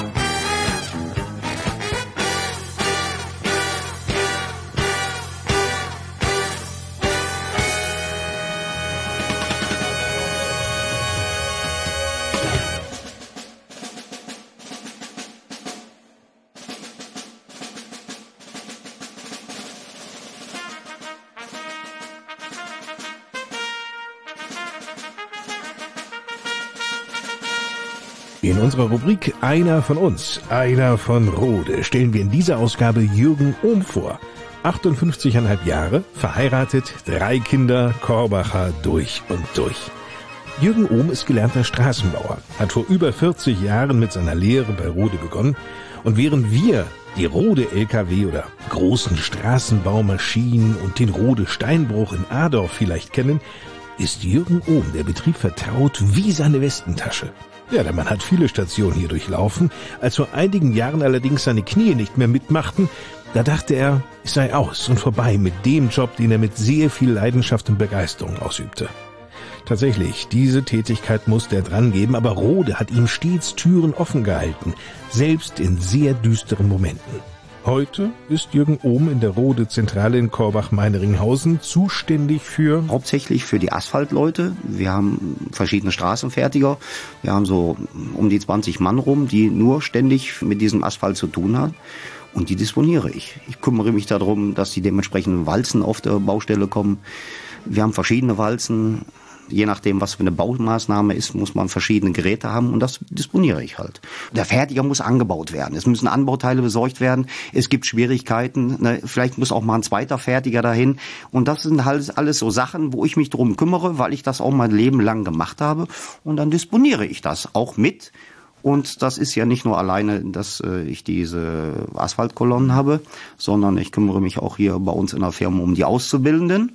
In unserer Rubrik Einer von uns, einer von Rode stellen wir in dieser Ausgabe Jürgen Ohm vor. 58,5 Jahre, verheiratet, 3 Kinder, Korbacher durch und durch. Jürgen Ohm ist gelernter Straßenbauer, hat vor über 40 Jahren mit seiner Lehre bei Rode begonnen und während wir die Rode-LKW oder großen Straßenbaumaschinen und den Rode-Steinbruch in Adorf vielleicht kennen, ist Jürgen Ohm der Betrieb vertraut wie seine Westentasche. Ja, der Mann hat viele Stationen hier durchlaufen. Als vor einigen Jahren allerdings seine Knie nicht mehr mitmachten, da dachte er, es sei aus und vorbei mit dem Job, den er mit sehr viel Leidenschaft und Begeisterung ausübte. Tatsächlich, diese Tätigkeit musste er dran geben, aber Rode hat ihm stets Türen offen gehalten, selbst in sehr düsteren Momenten. Heute ist Jürgen Ohm in der Rode-Zentrale in Korbach-Meineringhausen zuständig für... Hauptsächlich für die Asphaltleute. Wir haben verschiedene Straßenfertiger. Wir haben so um die 20 Mann rum, die nur ständig mit diesem Asphalt zu tun haben. Und die disponiere ich. Ich kümmere mich darum, dass die dementsprechenden Walzen auf der Baustelle kommen. Wir haben verschiedene Walzen. Je nachdem, was für eine Baumaßnahme ist, muss man verschiedene Geräte haben und das disponiere ich halt. Der Fertiger muss angebaut werden. Es müssen Anbauteile besorgt werden. Es gibt Schwierigkeiten. Ne? Vielleicht muss auch mal ein zweiter Fertiger dahin. Und das sind halt alles so Sachen, wo ich mich drum kümmere, weil ich das auch mein Leben lang gemacht habe. Und dann disponiere ich das auch mit. Und das ist ja nicht nur alleine, dass ich diese Asphaltkolonnen habe, sondern ich kümmere mich auch hier bei uns in der Firma um die Auszubildenden.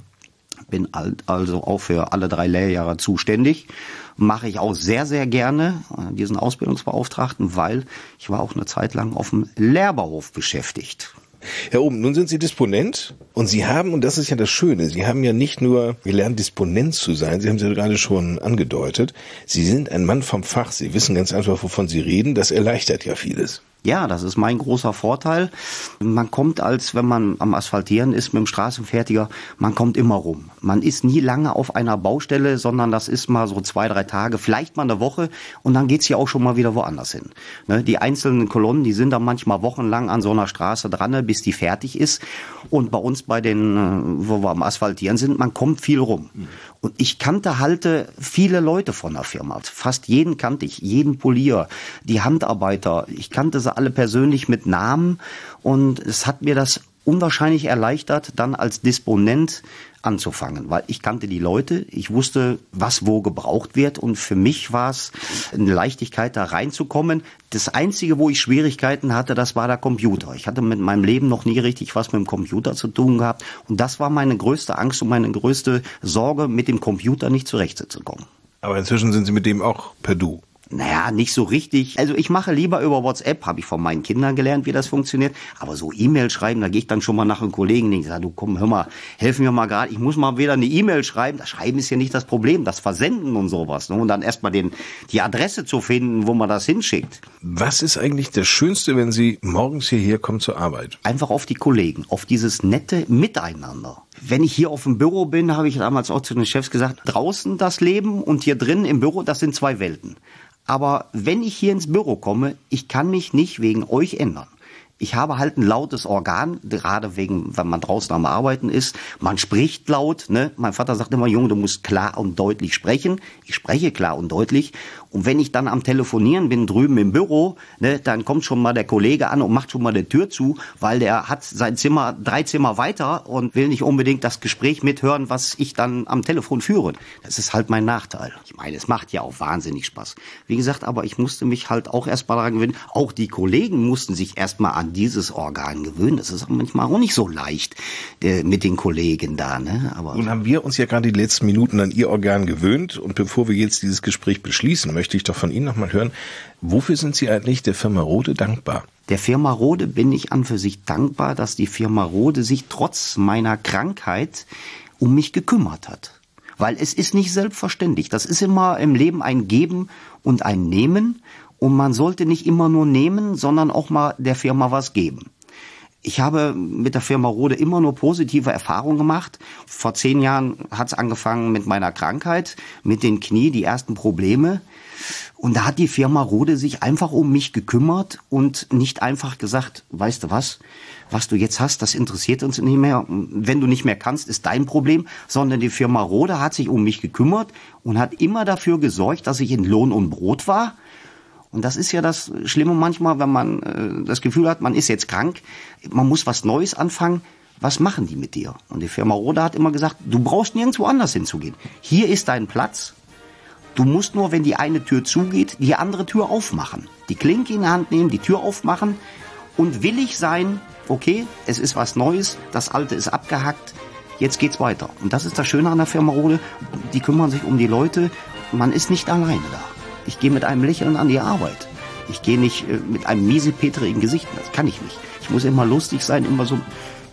Bin also auch für alle 3 Lehrjahre zuständig. Mache ich auch sehr, sehr gerne, diesen Ausbildungsbeauftragten, weil ich war auch eine Zeit lang auf dem Lehrbauhof beschäftigt. Herr Ohm, nun sind Sie Disponent und Sie haben, und das ist ja das Schöne, Sie haben ja nicht nur gelernt, Disponent zu sein, Sie haben es ja gerade schon angedeutet, Sie sind ein Mann vom Fach, Sie wissen ganz einfach, wovon Sie reden, das erleichtert ja vieles. Ja, das ist mein großer Vorteil. Man kommt, als wenn man am Asphaltieren ist mit dem Straßenfertiger, man kommt immer rum. Man ist nie lange auf einer Baustelle, sondern das ist mal so 2, 3 Tage, vielleicht mal eine Woche und dann geht's ja auch schon mal wieder woanders hin. Die einzelnen Kolonnen, die sind dann manchmal wochenlang an so einer Straße dran, bis die fertig ist. Und bei uns bei den, wo wir am Asphaltieren sind, man kommt viel rum. Und ich kannte viele Leute von der Firma. Fast jeden kannte ich, jeden Polier, die Handarbeiter. Ich kannte sie alle persönlich mit Namen und es hat mir das unwahrscheinlich erleichtert, dann als Disponent anzufangen, weil ich kannte die Leute, ich wusste, was wo gebraucht wird und für mich war es eine Leichtigkeit, da reinzukommen. Das Einzige, wo ich Schwierigkeiten hatte, das war der Computer. Ich hatte mit meinem Leben noch nie richtig was mit dem Computer zu tun gehabt und das war meine größte Angst und meine größte Sorge, mit dem Computer nicht zurechtzukommen. Aber inzwischen sind Sie mit dem auch per Du. Naja, nicht so richtig. Also ich mache lieber über WhatsApp, habe ich von meinen Kindern gelernt, wie das funktioniert. Aber so E-Mail schreiben, da gehe ich dann schon mal nach einem Kollegen und sage, du komm, hör mal, helf mir mal gerade. Ich muss mal wieder eine E-Mail schreiben. Das Schreiben ist ja nicht das Problem, das Versenden und sowas. Ne? Und dann erstmal die Adresse zu finden, wo man das hinschickt. Was ist eigentlich das Schönste, wenn Sie morgens hierher kommen zur Arbeit? Einfach auf die Kollegen, auf dieses nette Miteinander. Wenn ich hier auf dem Büro bin, habe ich damals auch zu den Chefs gesagt, draußen das Leben und hier drin im Büro, das sind 2 Welten. Aber wenn ich hier ins Büro komme, ich kann mich nicht wegen euch ändern. Ich habe halt ein lautes Organ, gerade wegen, wenn man draußen am Arbeiten ist. Man spricht laut, ne? Mein Vater sagt immer, Junge, du musst klar und deutlich sprechen. Ich spreche klar und deutlich. Und wenn ich dann am Telefonieren bin, drüben im Büro, ne, dann kommt schon mal der Kollege an und macht schon mal die Tür zu, weil der hat sein Zimmer 3 Zimmer weiter und will nicht unbedingt das Gespräch mithören, was ich dann am Telefon führe. Das ist halt mein Nachteil. Ich meine, es macht ja auch wahnsinnig Spaß. Wie gesagt, aber ich musste mich halt auch erstmal daran gewöhnen. Auch die Kollegen mussten sich erstmal an dieses Organ gewöhnen. Das ist manchmal auch nicht so leicht mit den Kollegen da. Ne? Aber nun haben wir uns ja gerade die letzten Minuten an Ihr Organ gewöhnt und bevor wir jetzt dieses Gespräch beschließen, möchte ich doch von Ihnen nochmal hören, wofür sind Sie eigentlich der Firma Rode dankbar? Der Firma Rode bin ich an für sich dankbar, dass die Firma Rode sich trotz meiner Krankheit um mich gekümmert hat. Weil es ist nicht selbstverständlich. Das ist immer im Leben ein Geben und ein Nehmen. Und man sollte nicht immer nur nehmen, sondern auch mal der Firma was geben. Ich habe mit der Firma Rode immer nur positive Erfahrungen gemacht. Vor 10 Jahren hat es angefangen mit meiner Krankheit, mit den Knie, die ersten Probleme. Und da hat die Firma Rode sich einfach um mich gekümmert und nicht einfach gesagt, weißt du was du jetzt hast, das interessiert uns nicht mehr. Wenn du nicht mehr kannst, ist dein Problem. Sondern die Firma Rode hat sich um mich gekümmert und hat immer dafür gesorgt, dass ich in Lohn und Brot war. Und das ist ja das Schlimme manchmal, wenn man das Gefühl hat, man ist jetzt krank, man muss was Neues anfangen. Was machen die mit dir? Und die Firma Rode hat immer gesagt, du brauchst nirgendwo anders hinzugehen. Hier ist dein Platz. Du musst nur, wenn die eine Tür zugeht, die andere Tür aufmachen. Die Klinke in die Hand nehmen, die Tür aufmachen und willig sein, okay, es ist was Neues, das Alte ist abgehackt, jetzt geht's weiter. Und das ist das Schöne an der Firma Rode, die kümmern sich um die Leute, man ist nicht alleine da. Ich gehe mit einem Lächeln an die Arbeit. Ich gehe nicht mit einem miesepetrigen Gesicht, das kann ich nicht. Ich muss immer lustig sein, immer so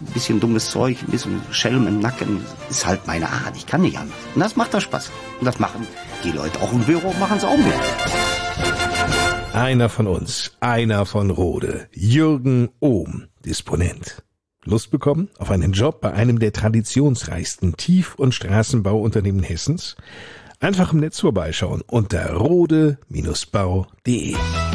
ein bisschen dummes Zeug, ein bisschen Schelm im Nacken. Ist halt meine Art, ich kann nicht anders. Und das macht das Spaß. Und das machen die Leute auch im Büro, machen es auch mit. Einer von uns, einer von Rode, Jürgen Ohm, Disponent. Lust bekommen auf einen Job bei einem der traditionsreichsten Tief- und Straßenbauunternehmen Hessens? Einfach im Netz vorbeischauen unter rode-bau.de.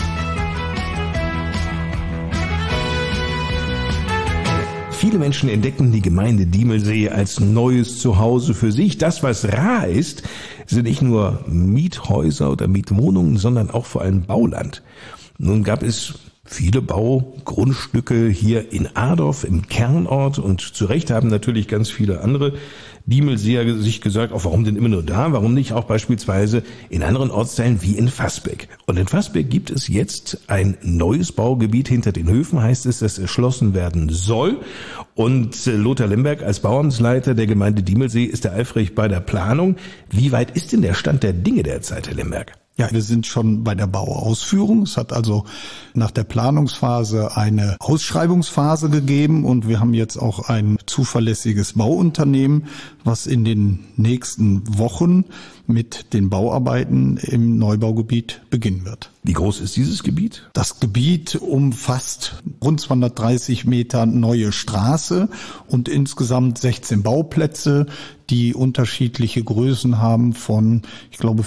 Viele Menschen entdecken die Gemeinde Diemelsee als neues Zuhause für sich. Das, was rar ist, sind nicht nur Miethäuser oder Mietwohnungen, sondern auch vor allem Bauland. Nun gab es viele Baugrundstücke hier in Adorf, im Kernort, und zu Recht haben natürlich ganz viele andere Diemelseer sich gesagt, auch warum denn immer nur da, warum nicht auch beispielsweise in anderen Ortsteilen wie in Fassbeck. Und in Fassbeck gibt es jetzt ein neues Baugebiet hinter den Höfen, heißt es, das erschlossen werden soll. Und Lothar Lemberg als Bauamtsleiter der Gemeinde Diemelsee ist da eifrig bei der Planung. Wie weit ist denn der Stand der Dinge derzeit, Herr Lemberg? Ja, wir sind schon bei der Bauausführung. Es hat also nach der Planungsphase eine Ausschreibungsphase gegeben und wir haben jetzt auch ein zuverlässiges Bauunternehmen, was in den nächsten Wochen mit den Bauarbeiten im Neubaugebiet beginnen wird. Wie groß ist dieses Gebiet? Das Gebiet umfasst rund 230 Meter neue Straße und insgesamt 16 Bauplätze, die unterschiedliche Größen haben von, ich glaube,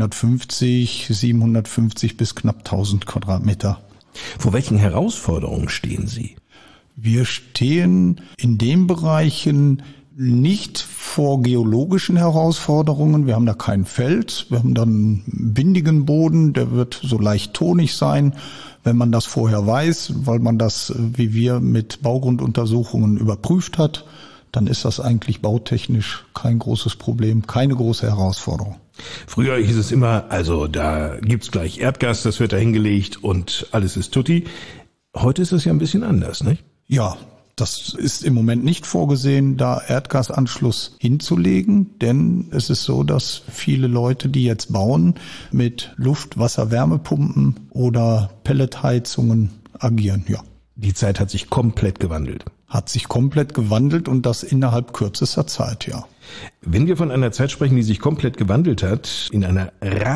550, 750 bis knapp 1000 Quadratmeter. Vor welchen Herausforderungen stehen Sie? Wir stehen in den Bereichen nicht vor geologischen Herausforderungen. Wir haben da kein Feld. Wir haben dann einen bindigen Boden, der wird so leicht tonig sein, wenn man das vorher weiß, weil man das, wie wir, mit Baugrunduntersuchungen überprüft hat. Dann ist das eigentlich bautechnisch kein großes Problem, keine große Herausforderung. Früher hieß es immer, also da gibt's gleich Erdgas, das wird da hingelegt und alles ist tutti. Heute ist es ja ein bisschen anders, nicht? Ja, das ist im Moment nicht vorgesehen, da Erdgasanschluss hinzulegen, denn es ist so, dass viele Leute, die jetzt bauen, mit Luft-Wasser-Wärmepumpen oder Pelletheizungen agieren, ja. Die Zeit hat sich komplett gewandelt. Hat sich komplett gewandelt und das innerhalb kürzester Zeit, ja. Wenn wir von einer Zeit sprechen, die sich komplett gewandelt hat, in einer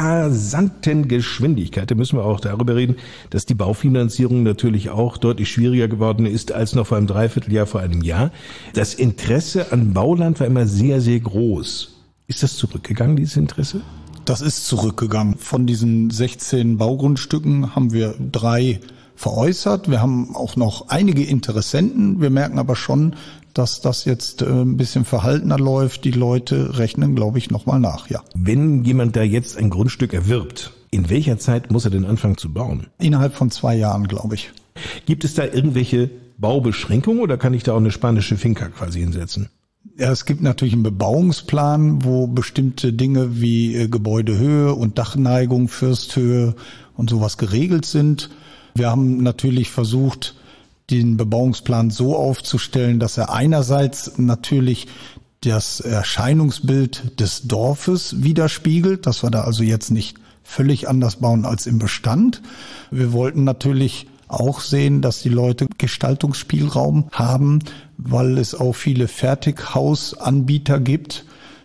rasanten Geschwindigkeit, dann müssen wir auch darüber reden, dass die Baufinanzierung natürlich auch deutlich schwieriger geworden ist als noch vor einem Dreivierteljahr, vor einem Jahr. Das Interesse an Bauland war immer sehr, sehr groß. Ist das zurückgegangen, dieses Interesse? Das ist zurückgegangen. Von diesen 16 Baugrundstücken haben wir 3 veräußert. Wir haben auch noch einige Interessenten. Wir merken aber schon, dass das jetzt ein bisschen verhaltener läuft. Die Leute rechnen, glaube ich, nochmal nach, ja. Wenn jemand da jetzt ein Grundstück erwirbt, in welcher Zeit muss er denn anfangen zu bauen? Innerhalb von 2 Jahren, glaube ich. Gibt es da irgendwelche Baubeschränkungen oder kann ich da auch eine spanische Finca quasi hinsetzen? Ja, es gibt natürlich einen Bebauungsplan, wo bestimmte Dinge wie Gebäudehöhe und Dachneigung, Firsthöhe und sowas geregelt sind. Wir haben natürlich versucht, den Bebauungsplan so aufzustellen, dass er einerseits natürlich das Erscheinungsbild des Dorfes widerspiegelt, dass wir da also jetzt nicht völlig anders bauen als im Bestand. Wir wollten natürlich auch sehen, dass die Leute Gestaltungsspielraum haben, weil es auch viele Fertighausanbieter gibt,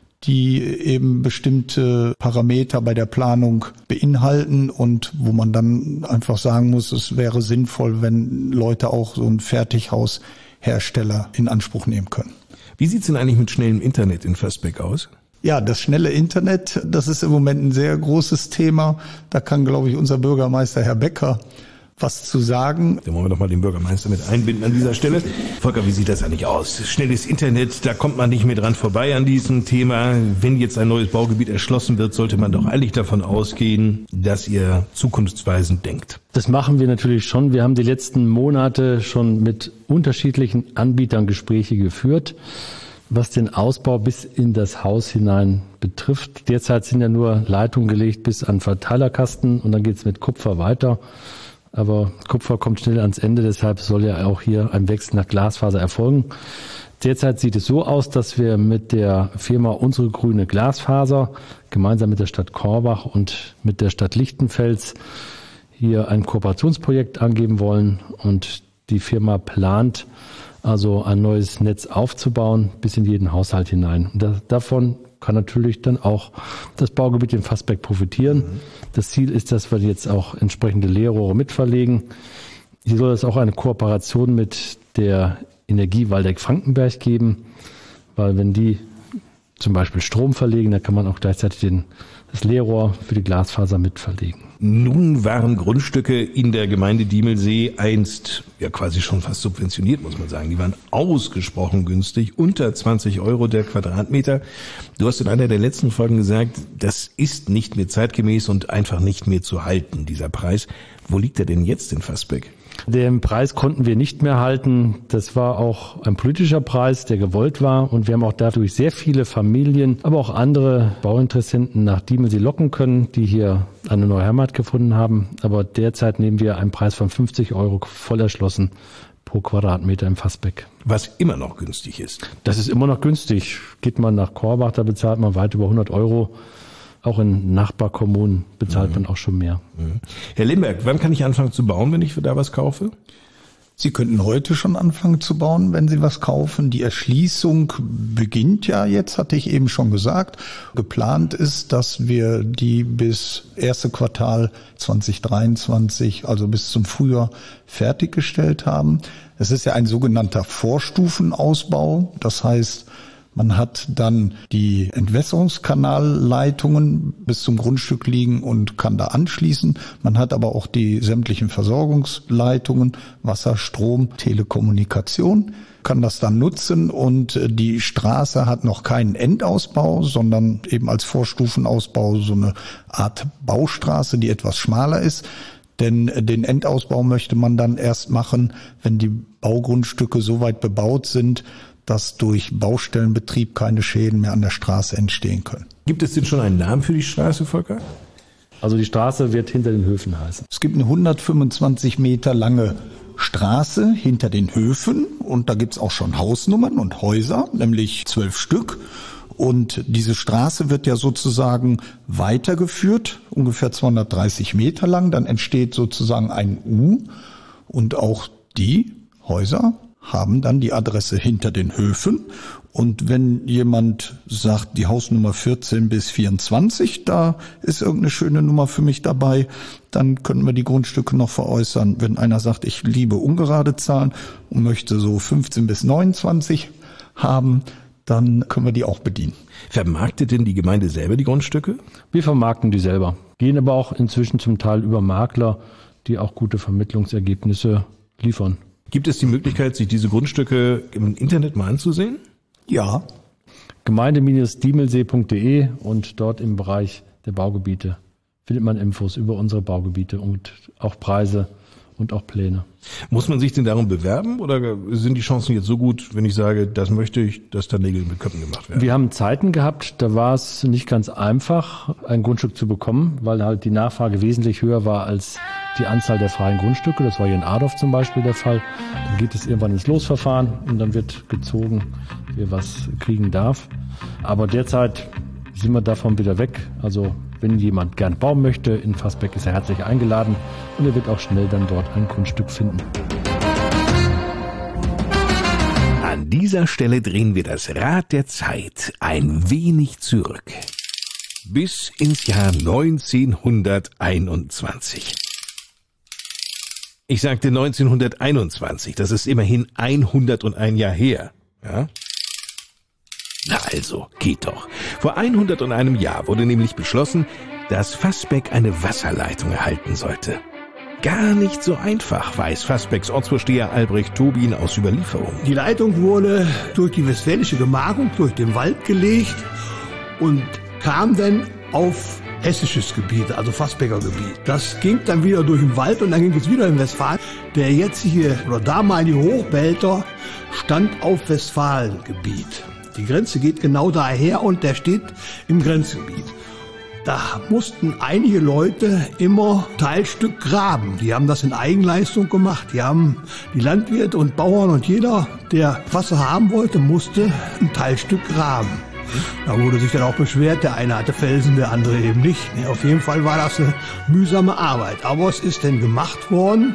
die eben bestimmte Parameter bei der Planung beinhalten und wo man dann einfach sagen muss, es wäre sinnvoll, wenn Leute auch so einen Fertighaushersteller in Anspruch nehmen können. Wie sieht's denn eigentlich mit schnellem Internet in Fassbeck aus? Ja, das schnelle Internet, das ist im Moment ein sehr großes Thema. Da kann, glaube ich, unser Bürgermeister Herr Becker was zu sagen. Da wollen wir doch mal den Bürgermeister mit einbinden an dieser Stelle. Volker, wie sieht das eigentlich aus? Schnelles Internet, da kommt man nicht mehr dran vorbei an diesem Thema. Wenn jetzt ein neues Baugebiet erschlossen wird, sollte man doch eigentlich davon ausgehen, dass ihr zukunftsweisend denkt. Das machen wir natürlich schon. Wir haben die letzten Monate schon mit unterschiedlichen Anbietern Gespräche geführt, was den Ausbau bis in das Haus hinein betrifft. Derzeit sind ja nur Leitungen gelegt bis an Verteilerkasten und dann geht's mit Kupfer weiter. Aber Kupfer kommt schnell ans Ende, deshalb soll ja auch hier ein Wechsel nach Glasfaser erfolgen. Derzeit sieht es so aus, dass wir mit der Firma Unsere Grüne Glasfaser gemeinsam mit der Stadt Korbach und mit der Stadt Lichtenfels hier ein Kooperationsprojekt angeben wollen. Und die Firma plant also ein neues Netz aufzubauen, bis in jeden Haushalt hinein. Und davon kann natürlich dann auch das Baugebiet in Fassbeck profitieren. Das Ziel ist, dass wir jetzt auch entsprechende Leerrohre mitverlegen. Hier soll es auch eine Kooperation mit der Energie Waldeck-Frankenberg geben, weil wenn die zum Beispiel Strom verlegen, dann kann man auch gleichzeitig das Leerrohr für die Glasfaser mitverlegen. Nun waren Grundstücke in der Gemeinde Diemelsee einst ja quasi schon fast subventioniert, muss man sagen. Die waren ausgesprochen günstig, unter 20 € der Quadratmeter. Du hast in einer der letzten Folgen gesagt, das ist nicht mehr zeitgemäß und einfach nicht mehr zu halten, dieser Preis. Wo liegt er denn jetzt in Fassbeck? Den Preis konnten wir nicht mehr halten. Das war auch ein politischer Preis, der gewollt war. Und wir haben auch dadurch sehr viele Familien, aber auch andere Bauinteressenten nach Diemelsee locken können, die hier eine neue Heimat gefunden haben. Aber derzeit nehmen wir einen Preis von 50 € voll erschlossen pro Quadratmeter im Fassbeck. Was immer noch günstig ist. Das ist immer noch günstig. Geht man nach Korbach, da bezahlt man weit über 100 €. Auch in Nachbarkommunen bezahlt man auch schon mehr. Herr Limberg, wann kann ich anfangen zu bauen, wenn ich da was kaufe? Sie könnten heute schon anfangen zu bauen, wenn Sie was kaufen. Die Erschließung beginnt ja jetzt, hatte ich eben schon gesagt. Geplant ist, dass wir die bis erste Quartal 2023, also bis zum Frühjahr, fertiggestellt haben. Es ist ja ein sogenannter Vorstufenausbau. Das heißt, man hat dann die Entwässerungskanalleitungen bis zum Grundstück liegen und kann da anschließen. Man hat aber auch die sämtlichen Versorgungsleitungen, Wasser, Strom, Telekommunikation, kann das dann nutzen. Und die Straße hat noch keinen Endausbau, sondern eben als Vorstufenausbau so eine Art Baustraße, die etwas schmaler ist. Denn den Endausbau möchte man dann erst machen, wenn die Baugrundstücke so weit bebaut sind, dass durch Baustellenbetrieb keine Schäden mehr an der Straße entstehen können. Gibt es denn schon einen Namen für die Straße, Volker? Also die Straße wird hinter den Höfen heißen. Es gibt eine 125 Meter lange Straße hinter den Höfen und da gibt's auch schon Hausnummern und Häuser, nämlich 12 Stück. Und diese Straße wird ja sozusagen weitergeführt, ungefähr 230 Meter lang. Dann entsteht sozusagen ein U und auch die Häuser haben dann die Adresse hinter den Höfen. Und wenn jemand sagt, die Hausnummer 14 bis 24, da ist irgendeine schöne Nummer für mich dabei, dann können wir die Grundstücke noch veräußern. Wenn einer sagt, ich liebe ungerade Zahlen und möchte so 15 bis 29 haben, dann können wir die auch bedienen. Vermarktet denn die Gemeinde selber die Grundstücke? Wir vermarkten die selber, gehen aber auch inzwischen zum Teil über Makler, die auch gute Vermittlungsergebnisse liefern. Gibt es die Möglichkeit, sich diese Grundstücke im Internet mal anzusehen? Ja. Gemeinde-diemelsee.de und dort im Bereich der Baugebiete findet man Infos über unsere Baugebiete und auch Preise und auch Pläne. Muss man sich denn darum bewerben oder sind die Chancen jetzt so gut, wenn ich sage, das möchte ich, dass da Nägel mit Köpfen gemacht werden? Wir haben Zeiten gehabt, da war es nicht ganz einfach, ein Grundstück zu bekommen, weil halt die Nachfrage wesentlich höher war als die Anzahl der freien Grundstücke. Das war hier in Adorf zum Beispiel der Fall. Dann geht es irgendwann ins Losverfahren und dann wird gezogen, wer was kriegen darf. Aber derzeit sind wir davon wieder weg. Also wenn jemand gern bauen möchte, in Fassbeck ist er herzlich eingeladen und er wird auch schnell dann dort ein Grundstück finden. An dieser Stelle drehen wir das Rad der Zeit ein wenig zurück. Bis ins Jahr 1921. Ich sagte 1921, das ist immerhin 101 Jahr her. Ja? Na also, geht doch. Vor 101 Jahr wurde nämlich beschlossen, dass Fassbeck eine Wasserleitung erhalten sollte. Gar nicht so einfach, weiß Fassbecks Ortsvorsteher Albrecht Tobin aus Überlieferung. Die Leitung wurde durch die westfälische Gemarkung durch den Wald gelegt und kam dann auf hessisches Gebiet, also Fassbecker Gebiet. Das ging dann wieder durch den Wald und dann ging es wieder in Westfalen. Der jetzige oder damalige Hochbelter stand auf Westfalengebiet. Die Grenze geht genau daher und der steht im Grenzgebiet. Da mussten einige Leute immer Teilstück graben. Die haben das in Eigenleistung gemacht. Die Landwirte und Bauern und jeder, der Wasser haben wollte, musste ein Teilstück graben. Da wurde sich dann auch beschwert, der eine hatte Felsen, der andere eben nicht. Auf jeden Fall war das eine mühsame Arbeit. Aber es ist dann gemacht worden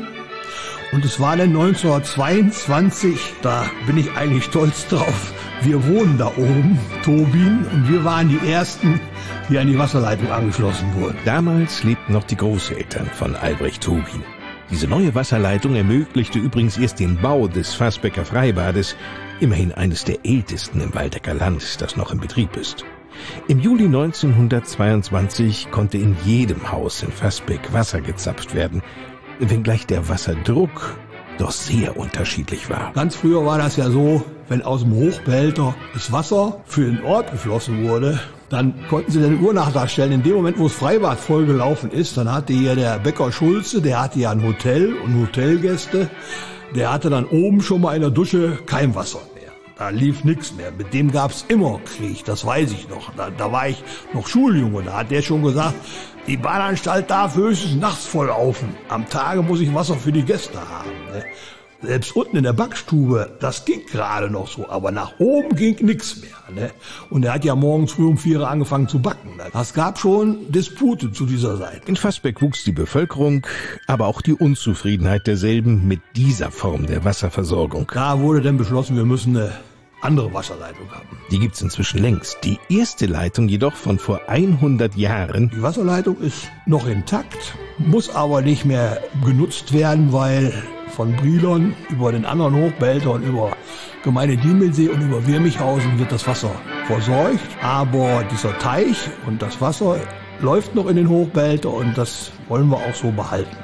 Und es war dann 1922, da bin ich eigentlich stolz drauf. Wir wohnen da oben, Tobin, und wir waren die Ersten, die an die Wasserleitung angeschlossen wurden. Damals lebten noch die Großeltern von Albrecht Tobin. Diese neue Wasserleitung ermöglichte übrigens erst den Bau des Fasbecker Freibades, immerhin eines der ältesten im Waldecker Land, das noch in Betrieb ist. Im Juli 1922 konnte in jedem Haus in Fasbeck Wasser gezapft werden, wenngleich der Wasserdruck doch sehr unterschiedlich war. Ganz früher war das ja so, wenn aus dem Hochbehälter das Wasser für den Ort geflossen wurde, dann konnten sie den Uhrnachtrag stellen. In dem Moment, wo das Freibad vollgelaufen ist, dann hatte hier der Bäcker Schulze, der hatte ja ein Hotel und Hotelgäste, der hatte dann oben schon mal in der Dusche kein Wasser mehr. Da lief nichts mehr. Mit dem gab's immer Krieg, das weiß ich noch. Da war ich noch Schuljunge, da hat der schon gesagt, die Badeanstalt darf höchstens nachts voll laufen. Am Tage muss ich Wasser für die Gäste haben. Ne? Selbst unten in der Backstube, das ging gerade noch so, aber nach oben ging nichts mehr. Ne? Und er hat ja morgens früh um 4 Uhr angefangen zu backen. Das gab schon Dispute zu dieser Zeit. In Fasbeck wuchs die Bevölkerung, aber auch die Unzufriedenheit derselben mit dieser Form der Wasserversorgung. Da wurde dann beschlossen, wir müssen eine andere Wasserleitung haben. Die gibt's inzwischen längst. Die erste Leitung jedoch von vor 100 Jahren. Die Wasserleitung ist noch intakt, muss aber nicht mehr genutzt werden, weil von Brilon über den anderen Hochbehälter und über Gemeinde Diemelsee und über Wirmichhausen wird das Wasser versorgt. Aber dieser Teich und das Wasser läuft noch in den Hochbehälter und das wollen wir auch so behalten.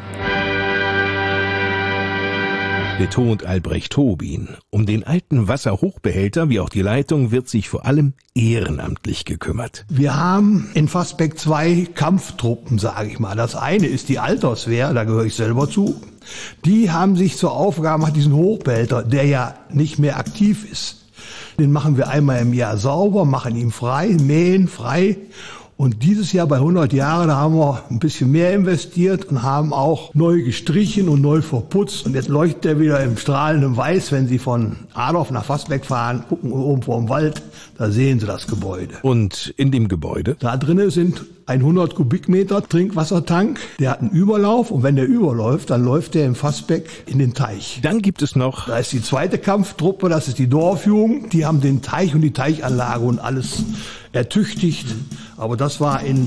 Betont Albrecht Tobin. Um den alten Wasserhochbehälter wie auch die Leitung wird sich vor allem ehrenamtlich gekümmert. Wir haben in Fasbeck 2 Kampftruppen, sage ich mal. Das eine ist die Alterswehr, da gehöre ich selber zu. Die haben sich zur Aufgabe gemacht, diesen Hochbehälter, der ja nicht mehr aktiv ist, den machen wir einmal im Jahr sauber, machen ihn frei, mähen frei. Und dieses Jahr bei 100 Jahren, da haben wir ein bisschen mehr investiert und haben auch neu gestrichen und neu verputzt. Und jetzt leuchtet er wieder im strahlenden Weiß, wenn Sie von Adorf nach Fasbeck fahren, gucken oben vor dem Wald, da sehen Sie das Gebäude. Und in dem Gebäude? Da drinnen sind 100 Kubikmeter Trinkwassertank, der hat einen Überlauf und wenn der überläuft, dann läuft der im Fasbeck in den Teich. Dann gibt es noch... Da ist die zweite Kampftruppe, das ist die Dorfjugend, die haben den Teich und die Teichanlage und alles ertüchtigt, aber das war in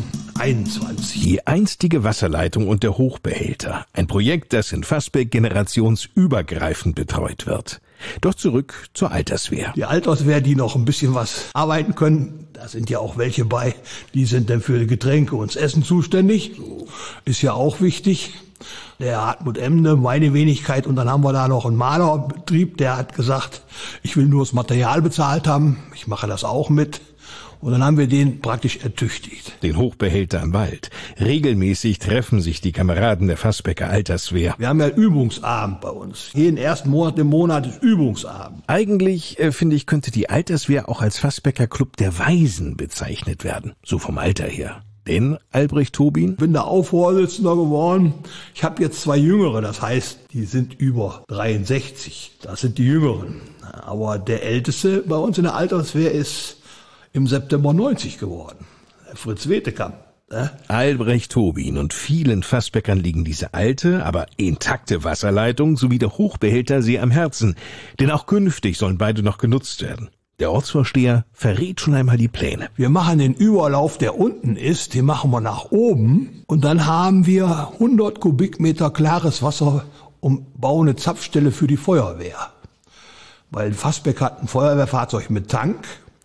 21. Die einstige Wasserleitung und der Hochbehälter, ein Projekt, das in Fasbeck generationsübergreifend betreut wird. Doch zurück zur Alterswehr. Die Alterswehr, die noch ein bisschen was arbeiten können, da sind ja auch welche bei, die sind dann für Getränke und das Essen zuständig, ist ja auch wichtig. Der Hartmut Emne, meine Wenigkeit, und dann haben wir da noch einen Malerbetrieb, der hat gesagt, ich will nur das Material bezahlt haben, ich mache das auch mit. Und dann haben wir den praktisch ertüchtigt. Den Hochbehälter im Wald. Regelmäßig treffen sich die Kameraden der Fasbecker Alterswehr. Wir haben ja Übungsabend bei uns. Jeden ersten Monat im Monat ist Übungsabend. Eigentlich, finde ich, könnte die Alterswehr auch als Fasbecker Club der Weisen bezeichnet werden. So vom Alter her. Denn, Albrecht Tobin? Bin da auch Vorsitzender geworden. Ich habe jetzt 2 Jüngere, das heißt, die sind über 63. Das sind die Jüngeren. Aber der Älteste bei uns in der Alterswehr ist im September 90 geworden. Fritz Wetekamp. Albrecht Tobin und vielen Fasbeckern liegen diese alte, aber intakte Wasserleitung sowie der Hochbehälter sehr am Herzen. Denn auch künftig sollen beide noch genutzt werden. Der Ortsvorsteher verrät schon einmal die Pläne. Wir machen den Überlauf, der unten ist, den machen wir nach oben. Und dann haben wir 100 Kubikmeter klares Wasser und bauen eine Zapfstelle für die Feuerwehr. Weil Fasbeck hat ein Feuerwehrfahrzeug mit Tank.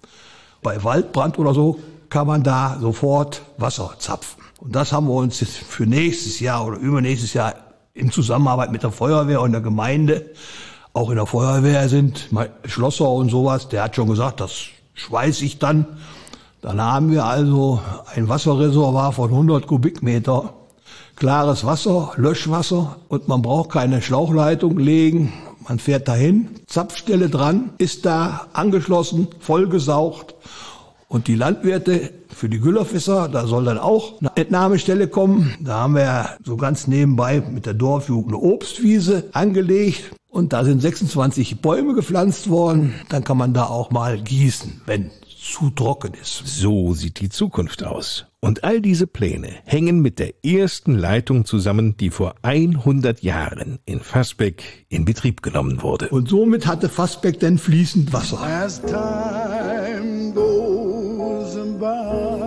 Bei Waldbrand oder so kann man da sofort Wasser zapfen. Und das haben wir uns jetzt für nächstes Jahr oder übernächstes Jahr in Zusammenarbeit mit der Feuerwehr und der Gemeinde, auch in der Feuerwehr sind Schlosser und sowas, der hat schon gesagt, das schweiß ich dann. Dann haben wir also ein Wasserreservoir von 100 Kubikmeter, klares Wasser, Löschwasser, und man braucht keine Schlauchleitung legen. Man fährt dahin, Zapfstelle dran, ist da angeschlossen, vollgesaugt. Und die Landwirte für die Güllerfässer, da soll dann auch eine Entnahmestelle kommen. Da haben wir so ganz nebenbei mit der Dorfjugend eine Obstwiese angelegt. Und da sind 26 Bäume gepflanzt worden. Dann kann man da auch mal gießen, wenn zu trocken ist. So sieht die Zukunft aus. Und all diese Pläne hängen mit der ersten Leitung zusammen, die vor 100 Jahren in Fasbeck in Betrieb genommen wurde. Und somit hatte Fasbeck dann fließend Wasser. As time goes by.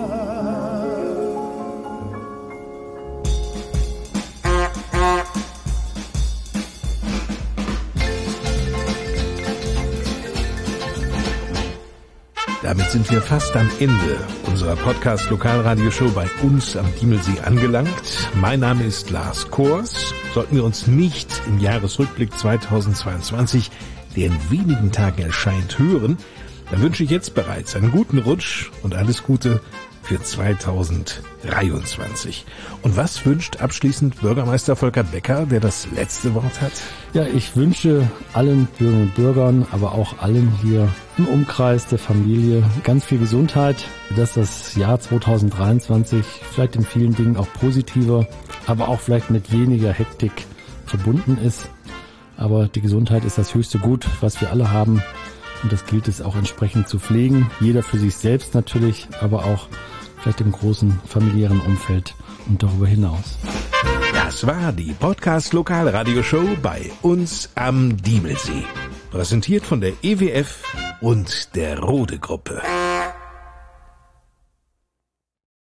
Damit sind wir fast am Ende unserer Podcast-Lokalradioshow bei uns am Diemelsee angelangt. Mein Name ist Lars Kors. Sollten wir uns nicht im Jahresrückblick 2022, der in wenigen Tagen erscheint, hören, dann wünsche ich jetzt bereits einen guten Rutsch und alles Gute für 2023. Und was wünscht abschließend Bürgermeister Volker Becker, der das letzte Wort hat? Ja, ich wünsche allen Bürgerinnen und Bürgern, aber auch allen hier im Umkreis der Familie ganz viel Gesundheit, dass das Jahr 2023 vielleicht in vielen Dingen auch positiver, aber auch vielleicht mit weniger Hektik verbunden ist. Aber die Gesundheit ist das höchste Gut, was wir alle haben. Und das gilt es auch entsprechend zu pflegen. Jeder für sich selbst natürlich, aber auch vielleicht im großen familiären Umfeld und darüber hinaus. Das war die Podcast-Lokalradioshow bei uns am Diemelsee. Präsentiert von der EWF und der Rode Gruppe.